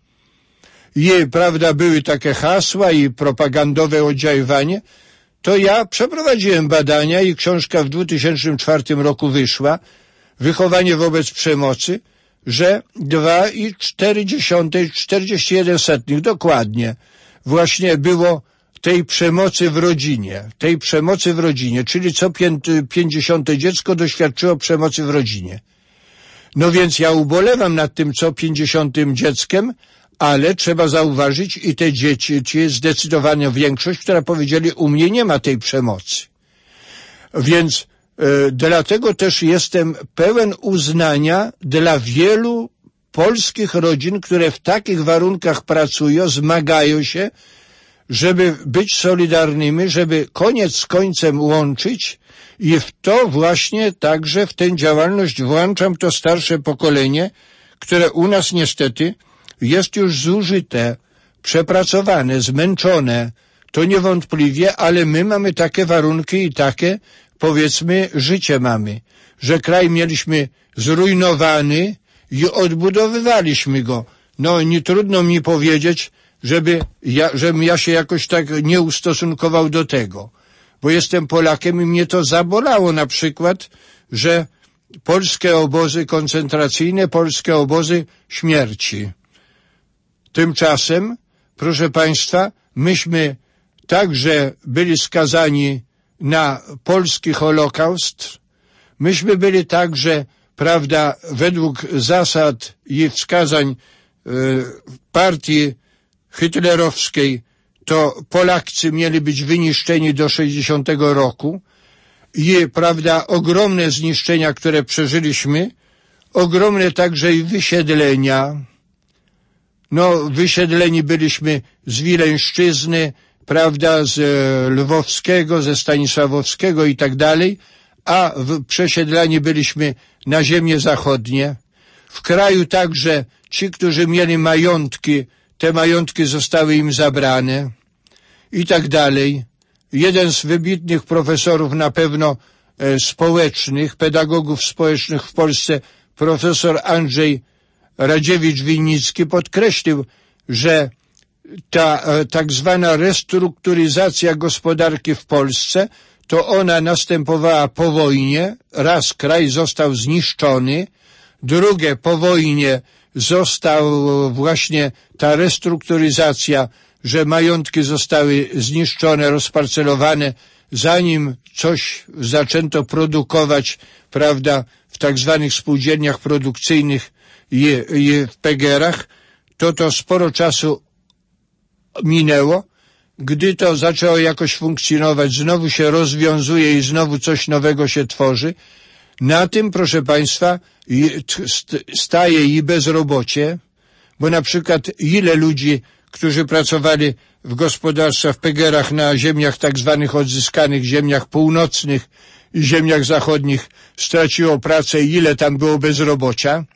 i, prawda, były takie hasła i propagandowe oddziaływanie, to ja przeprowadziłem badania i książka w dwa tysiące czwartym roku wyszła, Wychowanie wobec przemocy, że dwa i czterdzieści jeden setnych dokładnie właśnie było tej przemocy w rodzinie, tej przemocy w rodzinie, czyli co pięćdziesiąte dziecko doświadczyło przemocy w rodzinie. No więc ja ubolewam nad tym co pięćdziesiątym dzieckiem, ale trzeba zauważyć i te dzieci, zdecydowana większość, która powiedzieli, u mnie nie ma tej przemocy. Więc Dlatego też jestem pełen uznania dla wielu polskich rodzin, które w takich warunkach pracują, zmagają się, żeby być solidarnymi, żeby koniec z końcem łączyć, i w to właśnie także w tę działalność włączam to starsze pokolenie, które u nas niestety jest już zużyte, przepracowane, zmęczone, to niewątpliwie, ale my mamy takie warunki i takie, powiedzmy, życie mamy, że kraj mieliśmy zrujnowany i odbudowywaliśmy go. No, nie trudno mi powiedzieć, żeby ja, żebym ja się jakoś tak nie ustosunkował do tego, bo jestem Polakiem i mnie to zabolało na przykład, że polskie obozy koncentracyjne, polskie obozy śmierci. Tymczasem, proszę Państwa, myśmy także byli skazani na polski Holokaust, myśmy byli także, prawda, według zasad i wskazań y, partii hitlerowskiej, to Polacy mieli być wyniszczeni do sześćdziesiątego roku i, prawda, ogromne zniszczenia, które przeżyliśmy, ogromne także i wysiedlenia. No, wysiedleni byliśmy z Wileńszczyzny, prawda, z Lwowskiego, ze Stanisławowskiego i tak dalej, a w, przesiedlani byliśmy na ziemie zachodnie. W kraju także ci, którzy mieli majątki, te majątki zostały im zabrane i tak dalej. Jeden z wybitnych profesorów na pewno e, społecznych, pedagogów społecznych w Polsce, profesor Andrzej Radziewicz-Winnicki, podkreślił, że ta e, tak zwana restrukturyzacja gospodarki w Polsce, to ona następowała po wojnie. Raz kraj został zniszczony, drugie po wojnie został właśnie ta restrukturyzacja, że majątki zostały zniszczone, rozparcelowane, zanim coś zaczęto produkować, prawda, w tak zwanych spółdzielniach produkcyjnych i, i w P G R-ach, to to sporo czasu minęło. Gdy to zaczęło jakoś funkcjonować, znowu się rozwiązuje i znowu coś nowego się tworzy. Na tym, proszę Państwa, staje i bezrobocie, bo na przykład ile ludzi, którzy pracowali w gospodarstwach, w P G R-ach na ziemiach tak zwanych odzyskanych, ziemiach północnych i ziemiach zachodnich, straciło pracę i ile tam było bezrobocia.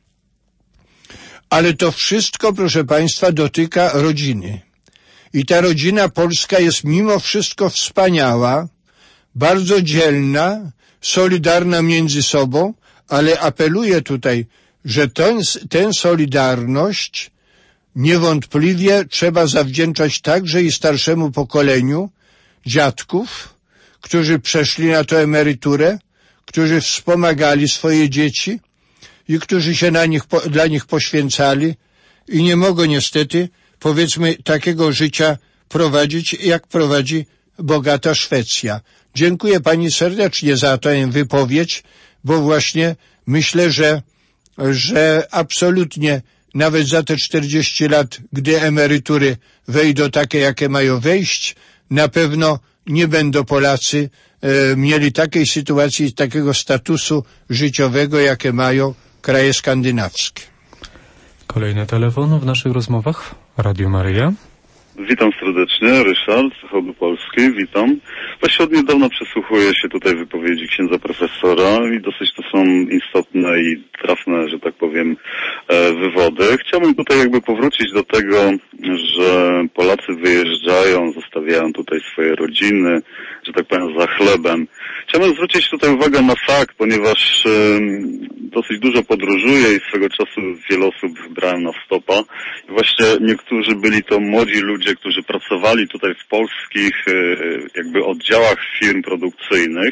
Ale to wszystko, proszę Państwa, dotyka rodziny. I ta rodzina polska jest mimo wszystko wspaniała, bardzo dzielna, solidarna między sobą, ale apeluję tutaj, że ten, tę solidarność niewątpliwie trzeba zawdzięczać także i starszemu pokoleniu dziadków, którzy przeszli na tę emeryturę, którzy wspomagali swoje dzieci i którzy się na nich, dla nich poświęcali i nie mogą niestety, powiedzmy, takiego życia prowadzić, jak prowadzi bogata Szwecja. Dziękuję Pani serdecznie za tę wypowiedź, bo właśnie myślę, że, że absolutnie nawet za te czterdzieści lat, gdy emerytury wejdą takie, jakie mają wejść, na pewno nie będą Polacy e, mieli takiej sytuacji, takiego statusu życiowego, jakie mają kraje skandynawskie. Kolejny telefon w naszych rozmowach. Radio Maryja. Witam serdecznie, Ryszard z Zachodu Polski, witam. Właśnie od niedawna przysłuchuję się tutaj wypowiedzi księdza profesora i dosyć to są istotne i trafne, że tak powiem, wywody. Chciałbym tutaj jakby powrócić do tego, że Polacy wyjeżdżają, zostawiają tutaj swoje rodziny, że tak powiem, za chlebem. Chciałbym zwrócić tutaj uwagę na fakt, ponieważ dosyć dużo podróżuję i swego czasu wiele osób brałem na stopa. I właśnie niektórzy byli to młodzi ludzie, którzy pracowali tutaj w polskich jakby oddziałach firm produkcyjnych.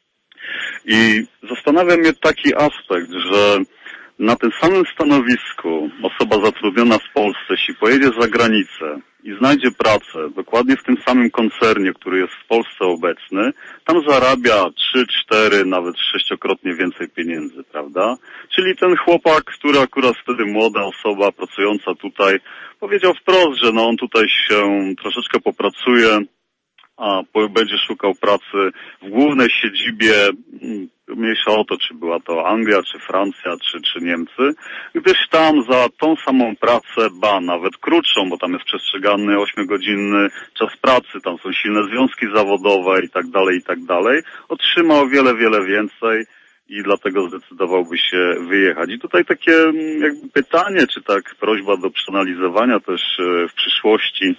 I zastanawia mnie taki aspekt, że na tym samym stanowisku osoba zatrudniona w Polsce, jeśli pojedzie za granicę i znajdzie pracę dokładnie w tym samym koncernie, który jest w Polsce obecny, tam zarabia trzy, cztery, nawet sześciokrotnie więcej pieniędzy, prawda? Czyli ten chłopak, który akurat wtedy młoda osoba pracująca tutaj, powiedział wprost, że no on tutaj się troszeczkę popracuje, a po, będzie szukał pracy w głównej siedzibie, mniejsza o to, czy była to Anglia, czy Francja, czy, czy Niemcy, gdyż tam za tą samą pracę, ba, nawet krótszą, bo tam jest przestrzegany ośmiogodzinny czas pracy, tam są silne związki zawodowe i tak dalej, i tak dalej, otrzyma o wiele, wiele więcej i dlatego zdecydowałby się wyjechać. I tutaj takie jakby pytanie, czy tak prośba do przeanalizowania też w przyszłości.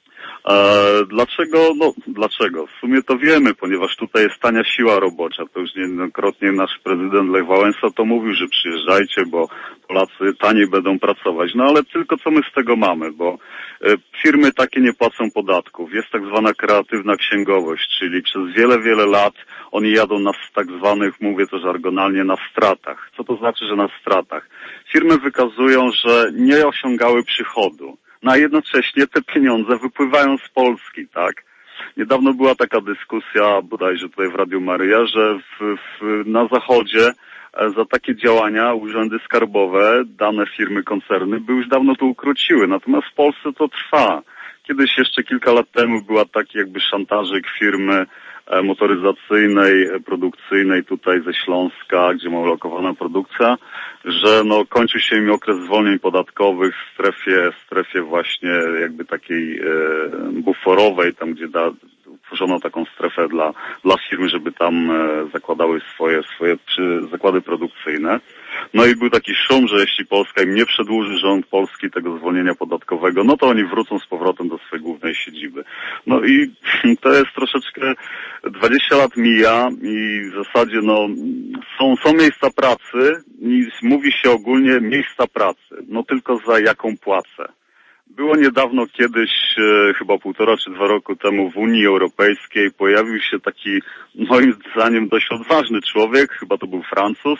E, dlaczego? No, dlaczego? W sumie to wiemy, ponieważ tutaj jest tania siła robocza. To już niejednokrotnie nasz prezydent Lech Wałęsa to mówił, że przyjeżdżajcie, bo Polacy taniej będą pracować. No ale tylko co my z tego mamy, bo e, firmy takie nie płacą podatków. Jest tak zwana kreatywna księgowość, czyli przez wiele, wiele lat oni jadą na tak zwanych, mówię to żargonalnie, na stratach. Co to znaczy, że na stratach? Firmy wykazują, że nie osiągały przychodu. No a jednocześnie te pieniądze wypływają z Polski, tak? Niedawno była taka dyskusja, bodajże tutaj w Radiu Maryja, że w, w, na Zachodzie za takie działania urzędy skarbowe, dane firmy, koncerny by już dawno to ukróciły. Natomiast w Polsce to trwa. Kiedyś jeszcze kilka lat temu była taki jakby szantażyk firmy motoryzacyjnej, produkcyjnej tutaj ze Śląska, gdzie ma ulokowana produkcja, że no kończy się im okres zwolnień podatkowych w strefie, w strefie właśnie jakby takiej e, buforowej, tam gdzie da, utworzono taką strefę dla, dla firm, żeby tam e, zakładały swoje, swoje przy, zakłady produkcyjne. No i był taki szum, że jeśli Polska im nie przedłuży rząd polski tego zwolnienia podatkowego, no to oni wrócą z powrotem do swojej głównej siedziby. No i to jest troszeczkę, dwadzieścia lat mija i w zasadzie no są, są miejsca pracy i mówi się ogólnie miejsca pracy, no tylko za jaką płacę. Było niedawno kiedyś, e, chyba półtora czy dwa roku temu w Unii Europejskiej pojawił się taki moim zdaniem dość odważny człowiek, chyba to był Francuz,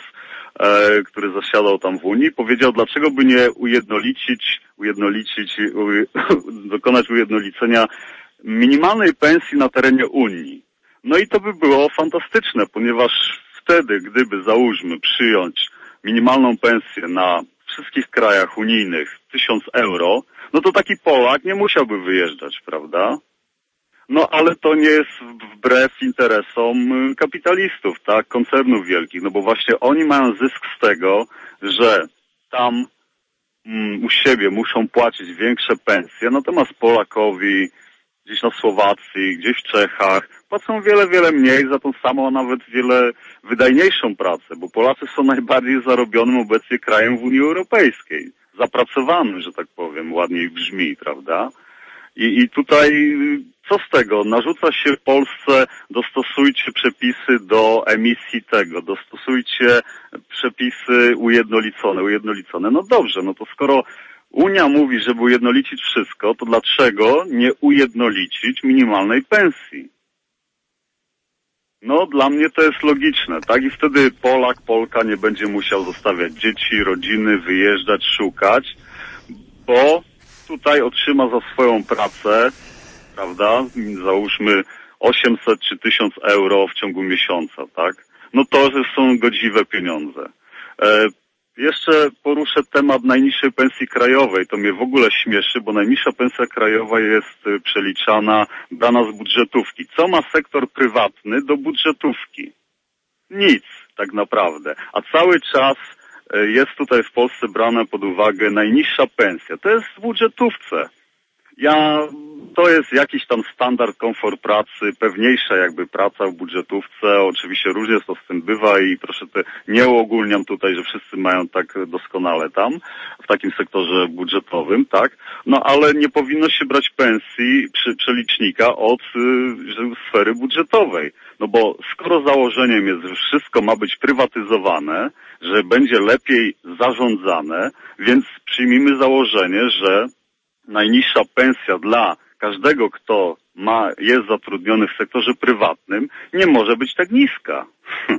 e, który zasiadał tam w Unii, powiedział, dlaczego by nie ujednolicić, ujednolicić, u, dokonać ujednolicenia minimalnej pensji na terenie Unii. No i to by było fantastyczne, ponieważ wtedy, gdyby załóżmy przyjąć minimalną pensję na wszystkich krajach unijnych tysiąc euro, no to taki Polak nie musiałby wyjeżdżać, prawda? No ale to nie jest wbrew interesom kapitalistów, tak, koncernów wielkich, no bo właśnie oni mają zysk z tego, że tam mm, u siebie muszą płacić większe pensje, natomiast Polakowi gdzieś na Słowacji, gdzieś w Czechach płacą wiele, wiele mniej za tą samą, a nawet wiele wydajniejszą pracę, bo Polacy są najbardziej zarobionym obecnie krajem w Unii Europejskiej. Zapracowanym, że tak powiem, ładniej brzmi, prawda? I, i tutaj co z tego? Narzuca się Polsce, dostosujcie przepisy do emisji tego, dostosujcie przepisy ujednolicone, ujednolicone. No dobrze, no to skoro Unia mówi, żeby ujednolicić wszystko, to dlaczego nie ujednolicić minimalnej pensji? No, dla mnie to jest logiczne, tak? I wtedy Polak, Polka nie będzie musiał zostawiać dzieci, rodziny, wyjeżdżać, szukać, bo tutaj otrzyma za swoją pracę, prawda, załóżmy osiemset czy tysiąc euro w ciągu miesiąca, tak? No to są godziwe pieniądze. E, Jeszcze poruszę temat najniższej pensji krajowej. To mnie w ogóle śmieszy, bo najniższa pensja krajowa jest przeliczana, brana z budżetówki. Co ma sektor prywatny do budżetówki? Nic, tak naprawdę. A cały czas jest tutaj w Polsce brana pod uwagę najniższa pensja. To jest w budżetówce. Ja, to jest jakiś tam standard, komfort pracy, pewniejsza jakby praca w budżetówce. Oczywiście różnie to z tym bywa i proszę, te, nie uogólniam tutaj, że wszyscy mają tak doskonale tam, w takim sektorze budżetowym, tak? No ale nie powinno się brać pensji przy przelicznika od y, sfery budżetowej. No bo skoro założeniem jest, że wszystko ma być prywatyzowane, że będzie lepiej zarządzane, więc przyjmijmy założenie, że najniższa pensja dla każdego, kto ma, jest zatrudniony w sektorze prywatnym, nie może być tak niska.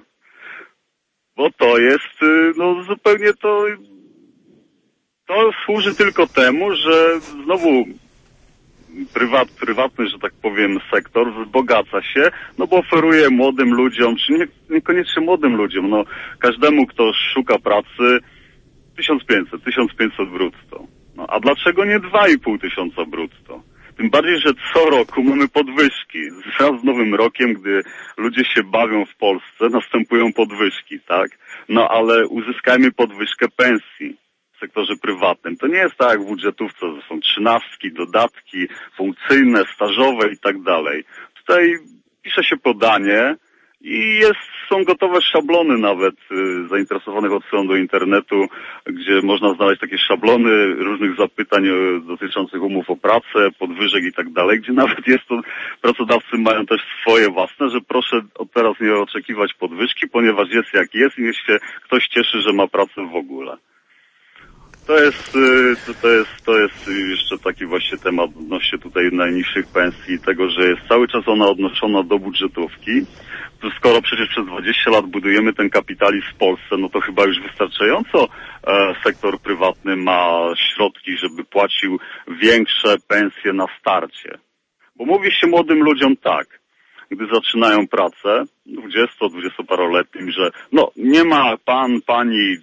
Bo to jest, no zupełnie to, to służy tylko temu, że znowu prywat, prywatny, że tak powiem, sektor wzbogaca się, no bo oferuje młodym ludziom, czy nie, niekoniecznie młodym ludziom, no każdemu, kto szuka pracy, tysiąc pięćset, tysiąc pięćset brutto. No, a dlaczego nie dwa i pół tysiąca brutto? Tym bardziej, że co roku mamy podwyżki. Wraz z Nowym Rokiem, gdy ludzie się bawią w Polsce, następują podwyżki, tak? No ale uzyskajmy podwyżkę pensji w sektorze prywatnym. To nie jest tak jak w budżetówce, to są trzynastki, dodatki funkcyjne, stażowe i tak dalej. Tutaj pisze się podanie i jest, są gotowe szablony nawet y, zainteresowanych odsyłam do internetu, gdzie można znaleźć takie szablony różnych zapytań y, dotyczących umów o pracę, podwyżek i tak dalej, gdzie nawet jest to, pracodawcy mają też swoje własne, że proszę od teraz nie oczekiwać podwyżki, ponieważ jest jak jest i niech się ktoś cieszy, że ma pracę w ogóle. To jest, to jest, to jest jeszcze taki właśnie temat odnośnie tutaj najniższych pensji i tego, że jest cały czas ona odnoszona do budżetówki. To skoro przecież przez dwadzieścia lat budujemy ten kapitalizm w Polsce, no to chyba już wystarczająco e, sektor prywatny ma środki, żeby płacił większe pensje na starcie. Bo mówi się młodym ludziom tak, gdy zaczynają pracę, dwudziesto, dwudziestoparoletnim, że no nie ma pan, pani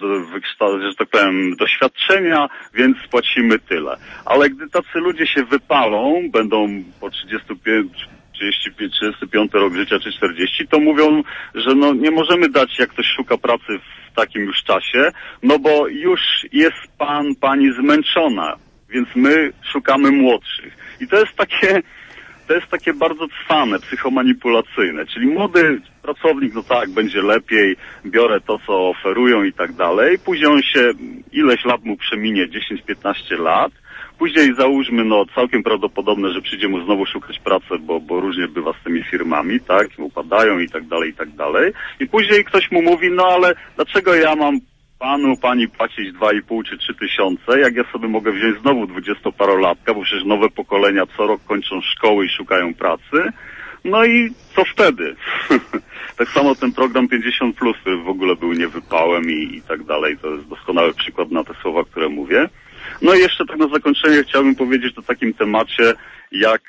że tak powiem, doświadczenia, więc płacimy tyle. Ale gdy tacy ludzie się wypalą, będą po trzydzieści pięć, trzydzieści pięć, trzydziesty piąty rok życia czy czterdzieści, to mówią, że no nie możemy dać, jak ktoś szuka pracy w takim już czasie, no bo już jest pan, pani zmęczona, więc my szukamy młodszych. I to jest takie To jest takie bardzo cwane, psychomanipulacyjne, czyli młody pracownik, no tak, będzie lepiej, biorę to, co oferują i tak dalej, później on się, ileś lat mu przeminie, dziesięć piętnaście lat, później załóżmy, no całkiem prawdopodobne, że przyjdzie mu znowu szukać pracy, bo, bo różnie bywa z tymi firmami, tak, upadają i tak dalej, i tak dalej, i później ktoś mu mówi, no ale dlaczego ja mam panu, pani płacić dwa i pół czy trzy tysiące, jak ja sobie mogę wziąć znowu dwudziestoparolatka, bo przecież nowe pokolenia co rok kończą szkoły i szukają pracy. No i co wtedy? Tak samo ten program pięćdziesiąt plus, który w ogóle był niewypałem i, i tak dalej. To jest doskonały przykład na te słowa, które mówię. No i jeszcze tak na zakończenie chciałbym powiedzieć o takim temacie jak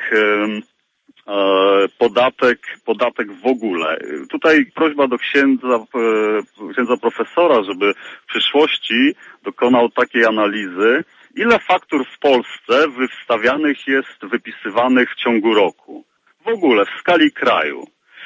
e, podatek, podatek w ogóle. Tutaj prośba do księdza, e, księdza profesora, żeby w przyszłości dokonał takiej analizy, ile faktur w Polsce wystawianych jest, wypisywanych w ciągu roku. W ogóle, w skali kraju.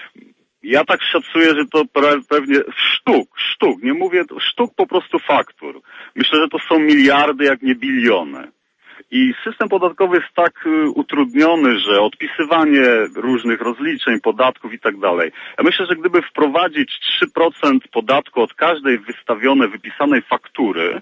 Ja tak szacuję, że to pewnie sztuk, sztuk, nie mówię, sztuk po prostu faktur. Myślę, że to są miliardy, jak nie biliony. I system podatkowy jest tak utrudniony, że odpisywanie różnych rozliczeń, podatków i tak dalej. Ja myślę, że gdyby wprowadzić trzy procent podatku od każdej wystawionej, wypisanej faktury,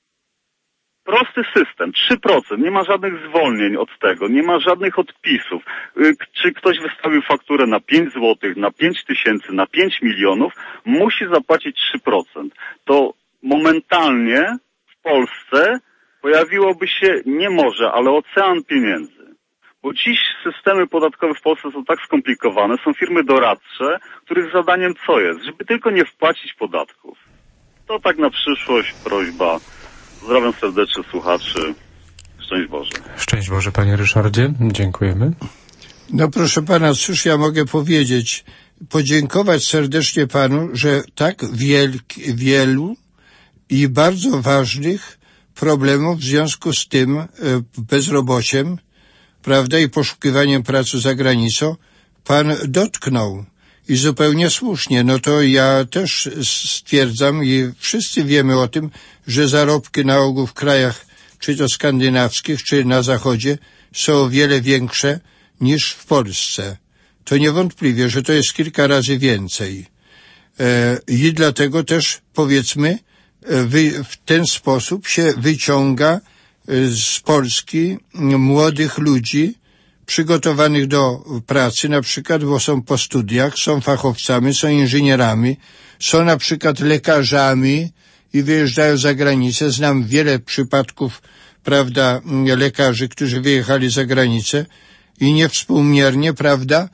prosty system, trzy procent, nie ma żadnych zwolnień od tego, nie ma żadnych odpisów. Czy ktoś wystawił fakturę na pięć złotych, na pięć tysięcy, na pięć milionów, musi zapłacić trzy procent. To momentalnie w Polsce pojawiłoby się nie morze, ale ocean pieniędzy. Bo dziś systemy podatkowe w Polsce są tak skomplikowane, są firmy doradcze, których zadaniem co jest? Żeby tylko nie wpłacić podatków. To tak na przyszłość prośba. Pozdrawiam serdecznie słuchaczy. Szczęść Boże. Szczęść Boże, panie Ryszardzie. Dziękujemy. No proszę pana, cóż ja mogę powiedzieć? Podziękować serdecznie panu, że tak wielki, wielu i bardzo ważnych problemów w związku z tym e, bezrobociem, prawda, i poszukiwaniem pracy za granicą pan dotknął. I zupełnie słusznie. No to ja też stwierdzam i wszyscy wiemy o tym, że zarobki na ogół w krajach, czy to skandynawskich, czy na zachodzie, są o wiele większe niż w Polsce. To niewątpliwie, że to jest kilka razy więcej. E, I dlatego też, powiedzmy, wy, w ten sposób się wyciąga z Polski młodych ludzi, przygotowanych do pracy, na przykład, bo są po studiach, są fachowcami, są inżynierami, są na przykład lekarzami i wyjeżdżają za granicę. Znam wiele przypadków, prawda, lekarzy, którzy wyjechali za granicę i niewspółmiernie, prawda,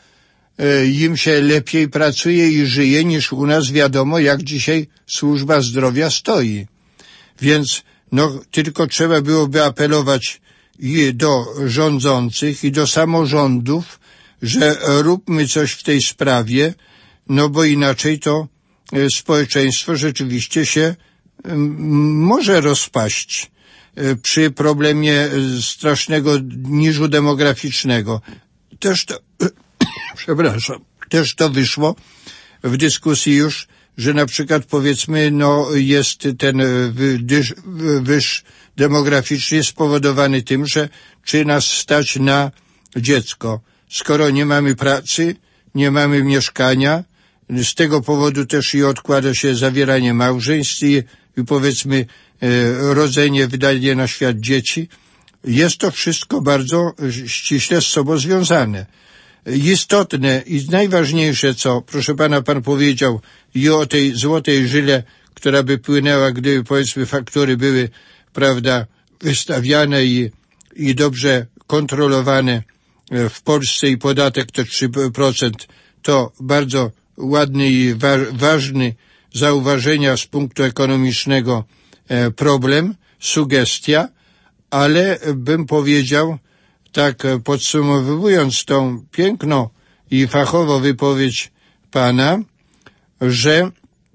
im się lepiej pracuje i żyje niż u nas. Wiadomo, jak dzisiaj służba zdrowia stoi. Więc no, tylko trzeba byłoby apelować i do rządzących, i do samorządów, że róbmy coś w tej sprawie, no bo inaczej to społeczeństwo rzeczywiście się może rozpaść. przy problemie strasznego niżu demograficznego. Też to, przepraszam, też to wyszło w dyskusji już, że na przykład powiedzmy, no jest ten wyż, wyż demograficzny spowodowany tym, że czy nas stać na dziecko. Skoro nie mamy pracy, nie mamy mieszkania, z tego powodu też i odkłada się zawieranie małżeństw i, i powiedzmy e, rodzenie, wydanie na świat dzieci. Jest to wszystko bardzo ściśle z sobą związane. Istotne i najważniejsze, co, proszę pana, pan powiedział i o tej złotej żyle, która by płynęła, gdyby powiedzmy faktury były, prawda, wystawiane i, i dobrze kontrolowane w Polsce i podatek to trzy procent, to bardzo ładny i wa ważny zauważenia z punktu ekonomicznego e, problem, sugestia, ale bym powiedział, tak podsumowując tą piękną i fachową wypowiedź pana, że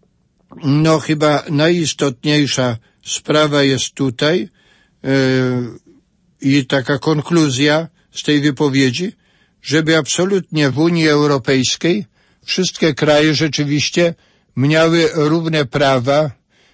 no chyba najistotniejsza sprawa jest tutaj yy, i taka konkluzja z tej wypowiedzi, żeby absolutnie w Unii Europejskiej wszystkie kraje rzeczywiście miały równe prawa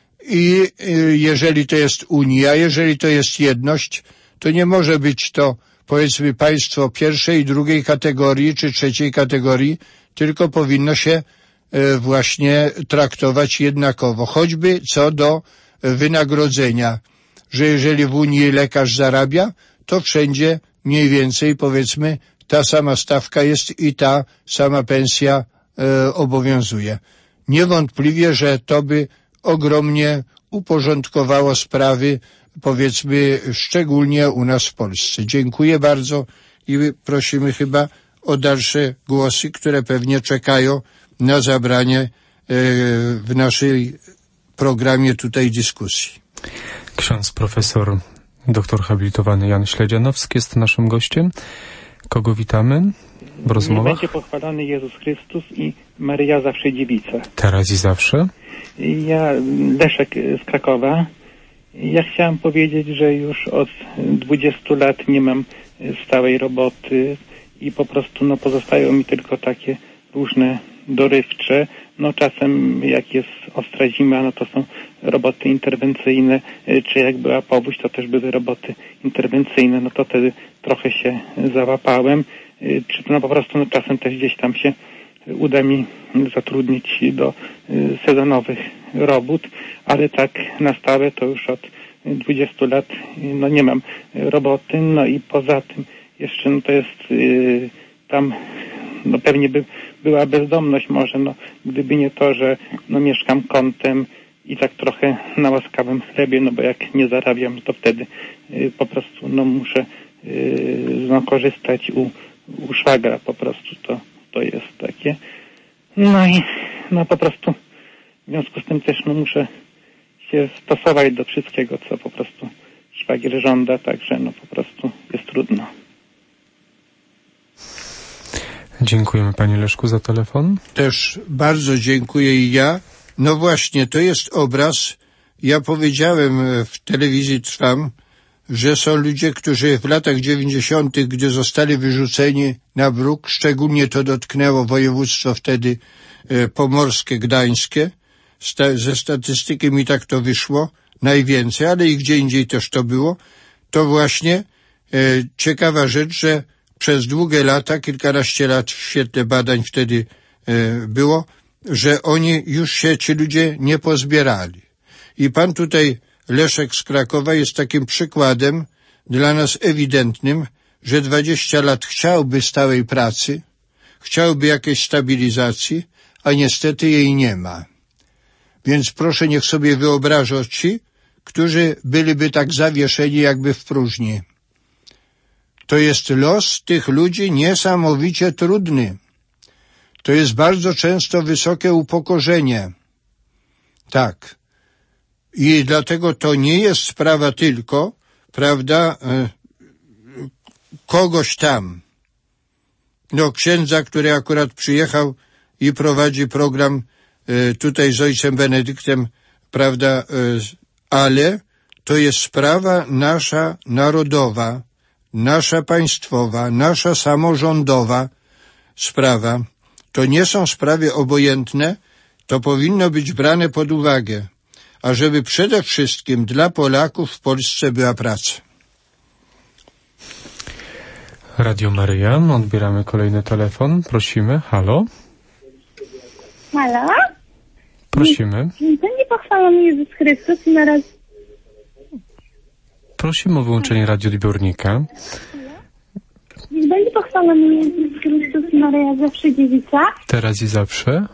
i yy, jeżeli to jest Unia, jeżeli to jest jedność, to nie może być to powiedzmy państwo pierwszej, drugiej kategorii czy trzeciej kategorii, tylko powinno się e, właśnie traktować jednakowo, choćby co do wynagrodzenia, że jeżeli w Unii lekarz zarabia, to wszędzie mniej więcej powiedzmy ta sama stawka jest i ta sama pensja e, obowiązuje. Niewątpliwie, że to by ogromnie uporządkowało sprawy, powiedzmy, szczególnie u nas w Polsce. Dziękuję bardzo i prosimy chyba o dalsze głosy, które pewnie czekają na zabranie e, w naszej programie tutaj dyskusji. Ksiądz profesor, doktor habilitowany Jan Śledzianowski jest naszym gościem. Kogo witamy w rozmowach? Niech będzie pochwalony Jezus Chrystus i Maryja zawsze dziewica. Teraz i zawsze. Ja, Leszek z Krakowa. Ja chciałem powiedzieć, że już od dwudziestu lat nie mam stałej roboty i po prostu no, pozostają mi tylko takie różne dorywcze. No czasem jak jest ostra zima, no to są roboty interwencyjne, czy jak była powódź, to też były roboty interwencyjne, no to wtedy trochę się załapałem. Czy no po prostu no, czasem też gdzieś tam się uda mi zatrudnić do y, sezonowych robót, ale tak na stałe to już od dwudziestu lat no nie mam roboty, no i poza tym jeszcze no to jest y, tam no pewnie by była bezdomność może, no gdyby nie to, że no mieszkam kątem i tak trochę na łaskawym chlebie, no bo jak nie zarabiam, to wtedy y, po prostu no muszę y, no, korzystać u, u szwagra po prostu to to jest takie. No i no po prostu w związku z tym też no muszę się stosować do wszystkiego, co po prostu szwagier żąda, także no po prostu jest trudno. Dziękujemy panie Leszku za telefon. Też bardzo dziękuję i ja. No właśnie, to jest obraz. Ja powiedziałem w telewizji Trwam, że są ludzie, którzy w latach dziewięćdziesiątych, gdy zostali wyrzuceni na bruk, szczególnie to dotknęło województwo wtedy e, pomorskie, gdańskie, Sta- ze statystyki mi tak to wyszło, najwięcej, ale i gdzie indziej też to było, to właśnie e, ciekawa rzecz, że przez długie lata, kilkanaście lat w świetle badań wtedy e, było, że oni już się, ci ludzie nie pozbierali. I pan tutaj Leszek z Krakowa jest takim przykładem dla nas ewidentnym, że dwadzieścia lat chciałby stałej pracy, chciałby jakiejś stabilizacji, a niestety jej nie ma. Więc proszę, niech sobie wyobrażą ci, którzy byliby tak zawieszeni jakby w próżni. To jest los tych ludzi niesamowicie trudny. To jest bardzo często wysokie upokorzenie. Tak. I dlatego to nie jest sprawa tylko, prawda, kogoś tam. No, księdza, który akurat przyjechał i prowadzi program tutaj z ojcem Benedyktem, prawda, ale to jest sprawa nasza narodowa, nasza państwowa, nasza samorządowa sprawa. To nie są sprawy obojętne, to powinno być brane pod uwagę, ażeby przede wszystkim dla Polaków w Polsce była praca. Radio Maryja, odbieramy kolejny telefon. Prosimy. Halo? Halo? Prosimy. Będzie pochwalony Jezus Chrystus i na raz... Prosimy o wyłączenie radioodbiornika. Będzie pochwalony Jezus Chrystus i Maryja zawsze dziewica. Teraz i zawsze.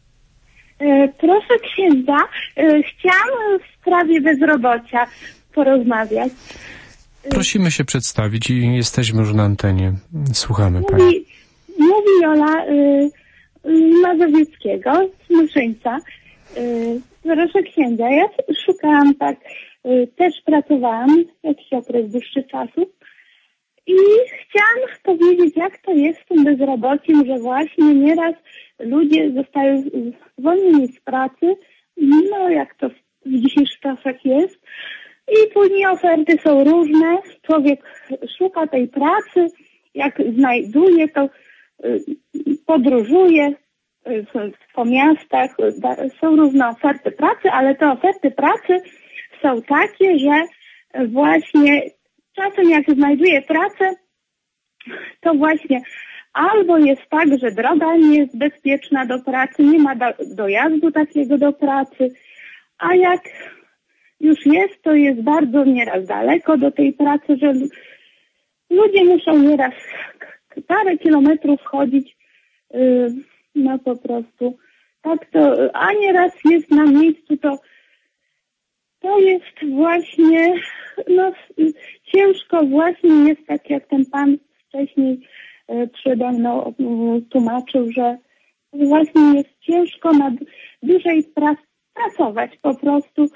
E, proszę księdza, e, chciałam w sprawie bezrobocia porozmawiać. Prosimy się przedstawić i jesteśmy już na antenie. Słuchamy pani. Mówi, mówi Jola y, y, Mazowieckiego, z Myszyńca. Y, proszę księdza, ja szukałam tak, y, też pracowałam jakiś okres dłuższy czasu i chciałam powiedzieć, jak to jest z tym bezrobociem, że właśnie nieraz ludzie zostają zwolnieni z pracy, no jak to w dzisiejszych czasach jest, i później oferty są różne, człowiek szuka tej pracy, jak znajduje, to y, podróżuje y, po miastach, y, są różne oferty pracy, ale te oferty pracy są takie, że właśnie czasem jak znajduje pracę, to właśnie albo jest tak, że droga nie jest bezpieczna do pracy, nie ma do, dojazdu takiego do pracy, a jak już jest, to jest bardzo nieraz daleko do tej pracy, że ludzie muszą nieraz parę kilometrów chodzić, yy, no po prostu tak to, a nieraz jest na miejscu, to to jest właśnie, no ciężko właśnie jest, tak jak ten pan wcześniej yy, przede mną yy, tłumaczył, że właśnie jest ciężko na dłużej prac, pracować po prostu.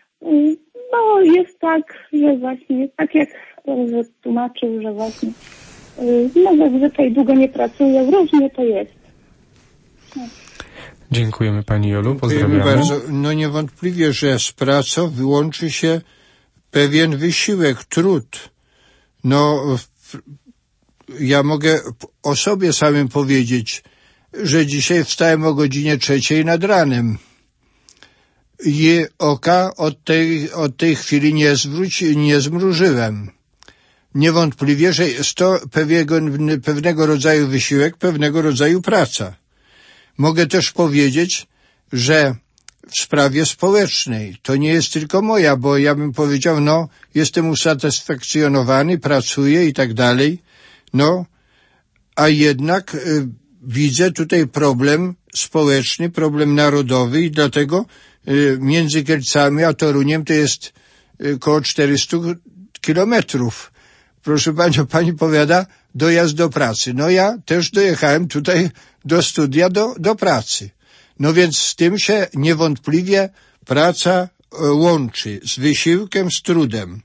No jest tak, że właśnie, tak jak że tłumaczył, że właśnie no zazwyczaj długo nie pracuje, różnie to jest. No. Dziękujemy pani Jolu, pozdrawiamy. Bardzo. No niewątpliwie, że z pracą wyłączy się pewien wysiłek, trud. No ja mogę o sobie samym powiedzieć, że dzisiaj wstałem o godzinie trzeciej nad ranem. I oka od tej, od tej chwili nie, zwróci, nie zmrużyłem. Niewątpliwie, że jest to pewnego, pewnego rodzaju wysiłek, pewnego rodzaju praca. Mogę też powiedzieć, że w sprawie społecznej to nie jest tylko moja, bo ja bym powiedział, no, jestem usatysfakcjonowany, pracuję i tak dalej, no, a jednak y, widzę tutaj problem społeczny, problem narodowy i dlatego między Kielcami a Toruniem to jest około czterysta kilometrów. Proszę panią, pani powiada, dojazd do pracy. No ja też dojechałem tutaj do studia, do, do pracy. No więc z tym się niewątpliwie praca łączy, z wysiłkiem, z trudem.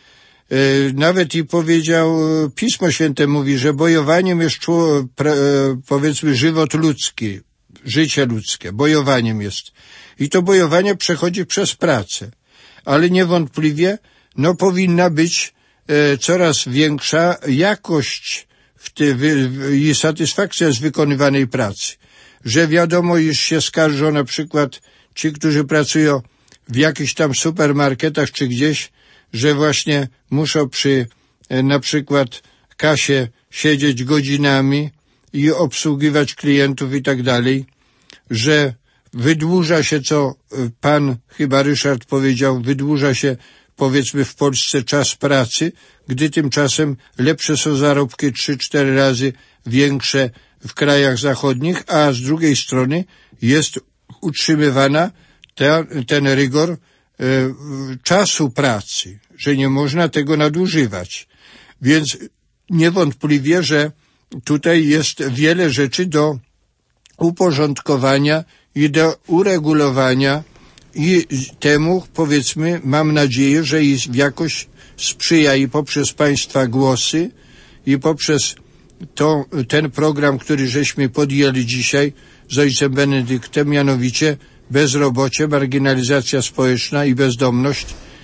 Nawet i powiedział, Pismo Święte mówi, że bojowaniem jest, powiedzmy, żywot ludzki, życie ludzkie, bojowaniem jest. I to bojowanie przechodzi przez pracę. Ale niewątpliwie, no powinna być e, coraz większa jakość w ty, wy, i satysfakcja z wykonywanej pracy. Że wiadomo, już się skarżą na przykład ci, którzy pracują w jakichś tam supermarketach czy gdzieś, że właśnie muszą przy e, na przykład kasie siedzieć godzinami i obsługiwać klientów i tak dalej, że wydłuża się, co pan chyba Ryszard powiedział, wydłuża się powiedzmy w Polsce czas pracy, gdy tymczasem lepsze są zarobki trzy cztery razy większe w krajach zachodnich, a z drugiej strony jest utrzymywana ta, ten rygor e, czasu pracy, że nie można tego nadużywać. Więc niewątpliwie, że tutaj jest wiele rzeczy do uporządkowania i do uregulowania i temu, powiedzmy, mam nadzieję, że i jakoś sprzyja i poprzez państwa głosy i poprzez to, ten program, który żeśmy podjęli dzisiaj z ojcem Benedyktem, mianowicie bezrobocie, marginalizacja społeczna i bezdomność,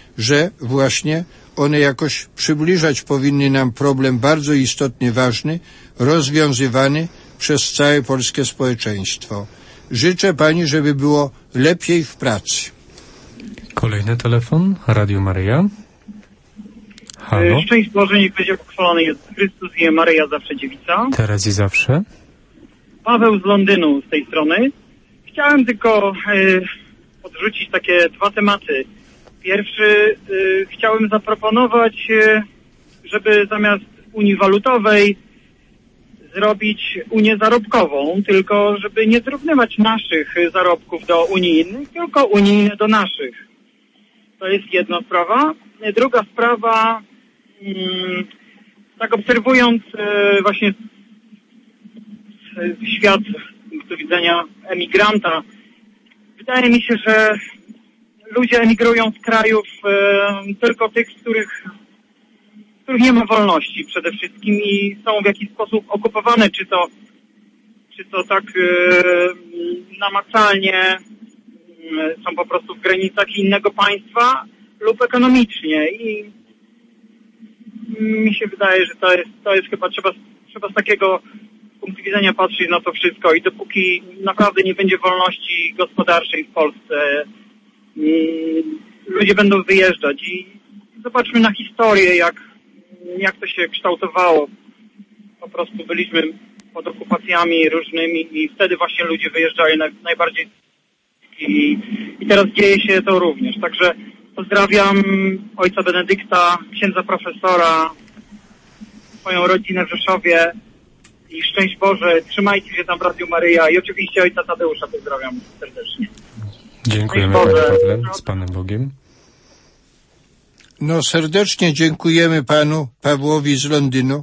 że właśnie one jakoś przybliżać powinny nam problem bardzo istotny, ważny, rozwiązywany przez całe polskie społeczeństwo. Życzę pani, żeby było lepiej w pracy. Kolejny telefon, Radio Maryja. Halo. Szczęść Boże, niech będzie pochwalony Jezus Chrystus i Maryja zawsze dziewica. Teraz i zawsze. Paweł z Londynu z tej strony. Chciałem tylko y, odrzucić takie dwa tematy. Pierwszy, y, chciałem zaproponować, y, żeby zamiast Unii Walutowej zrobić Unię Zarobkową, tylko żeby nie zrównywać naszych zarobków do unijnych, tylko unijne do naszych. To jest jedna sprawa. Druga sprawa, mm, tak obserwując y, właśnie świat z punktu widzenia emigranta, wydaje mi się, że ludzie emigrują z krajów e, tylko tych, w których, w których nie ma wolności przede wszystkim i są w jakiś sposób okupowane, czy to, czy to tak e, namacalnie e, są po prostu w granicach innego państwa lub ekonomicznie i mi się wydaje, że to jest, to jest chyba trzeba, trzeba z takiego punktu widzenia patrzeć na to wszystko i dopóki naprawdę nie będzie wolności gospodarczej w Polsce, ludzie będą wyjeżdżać i zobaczmy na historię, jak, jak to się kształtowało. Po prostu byliśmy pod okupacjami różnymi i wtedy właśnie ludzie wyjeżdżali na, najbardziej i, i teraz dzieje się to również. Także pozdrawiam ojca Benedykta, księdza profesora, swoją rodzinę w Rzeszowie. I szczęść Boże, trzymajcie się tam w Radiu Maryja i oczywiście ojca Tadeusza pozdrawiam serdecznie. Dziękujemy Panie Pawle, z Panem Bogiem. No serdecznie dziękujemy Panu Pawłowi z Londynu.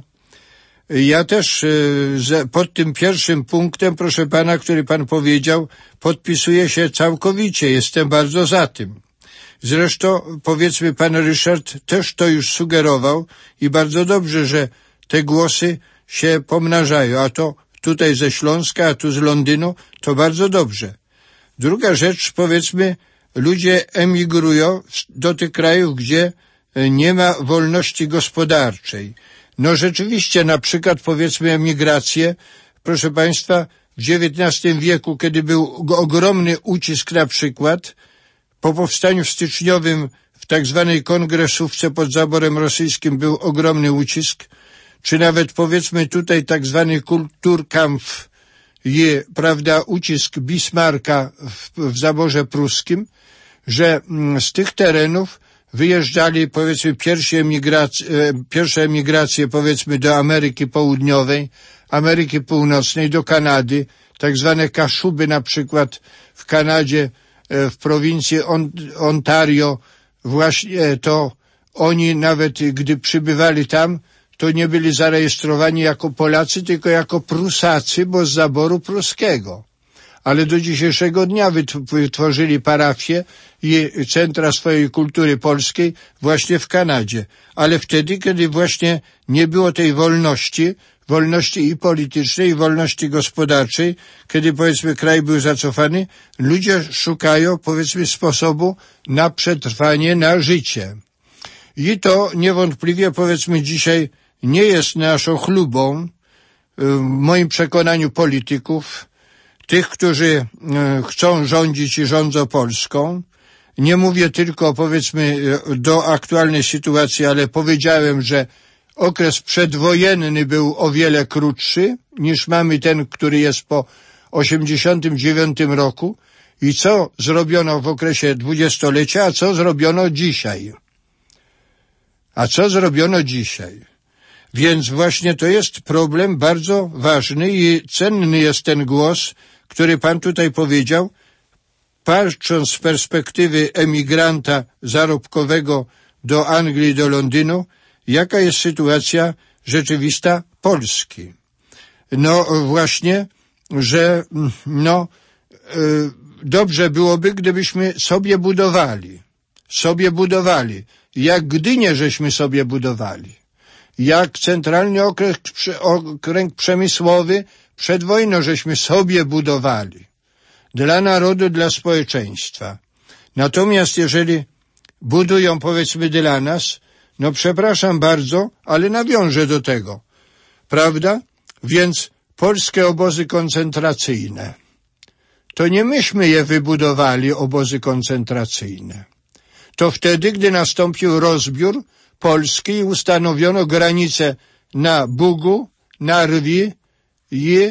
Ja też pod tym pierwszym punktem, proszę Pana, który Pan powiedział, podpisuję się całkowicie, jestem bardzo za tym. Zresztą powiedzmy Pan Ryszard też to już sugerował i bardzo dobrze, że te głosy się pomnażają, a to tutaj ze Śląska, a tu z Londynu, to bardzo dobrze. Druga rzecz, powiedzmy, ludzie emigrują do tych krajów, gdzie nie ma wolności gospodarczej. No rzeczywiście, na przykład, powiedzmy, emigrację, proszę Państwa, w dziewiętnastym wieku, kiedy był ogromny ucisk na przykład, po powstaniu styczniowym w tak zwanej kongresówce pod zaborem rosyjskim był ogromny ucisk, czy nawet powiedzmy tutaj tak zwany Kulturkampf i, prawda, ucisk Bismarcka w, w zaborze pruskim, że z tych terenów wyjeżdżali powiedzmy pierwsze emigracje, pierwsze emigracje powiedzmy do Ameryki Południowej, Ameryki Północnej, do Kanady, tak zwane Kaszuby na przykład w Kanadzie, w prowincji Ontario, właśnie to oni nawet gdy przybywali tam, to nie byli zarejestrowani jako Polacy, tylko jako Prusacy, bo z zaboru pruskiego. Ale do dzisiejszego dnia wytworzyli parafie i centra swojej kultury polskiej właśnie w Kanadzie. Ale wtedy, kiedy właśnie nie było tej wolności, wolności i politycznej, i wolności gospodarczej, kiedy powiedzmy kraj był zacofany, ludzie szukają powiedzmy sposobu na przetrwanie, na życie. I to niewątpliwie powiedzmy dzisiaj nie jest naszą chlubą, w moim przekonaniu, polityków, tych, którzy chcą rządzić i rządzą Polską. Nie mówię tylko, powiedzmy, do aktualnej sytuacji, ale powiedziałem, że okres przedwojenny był o wiele krótszy niż mamy ten, który jest po osiemdziesiątym dziewiątym roku. I co zrobiono w okresie dwudziestolecia, a co zrobiono dzisiaj? A co zrobiono dzisiaj? Więc właśnie to jest problem bardzo ważny i cenny jest ten głos, który Pan tutaj powiedział, patrząc z perspektywy emigranta zarobkowego do Anglii, do Londynu, jaka jest sytuacja rzeczywista Polski. No właśnie, że no y, dobrze byłoby, gdybyśmy sobie budowali, sobie budowali, jak Gdynię żeśmy sobie budowali, jak Centralny Okręg, okręg Przemysłowy przed wojną żeśmy sobie budowali. Dla narodu, dla społeczeństwa. Natomiast jeżeli budują, powiedzmy, dla nas, no przepraszam bardzo, ale nawiążę do tego, prawda? Więc polskie obozy koncentracyjne, to nie myśmy je wybudowali, obozy koncentracyjne. To wtedy, gdy nastąpił rozbiór Polski i ustanowiono granice na Bugu, Narwi i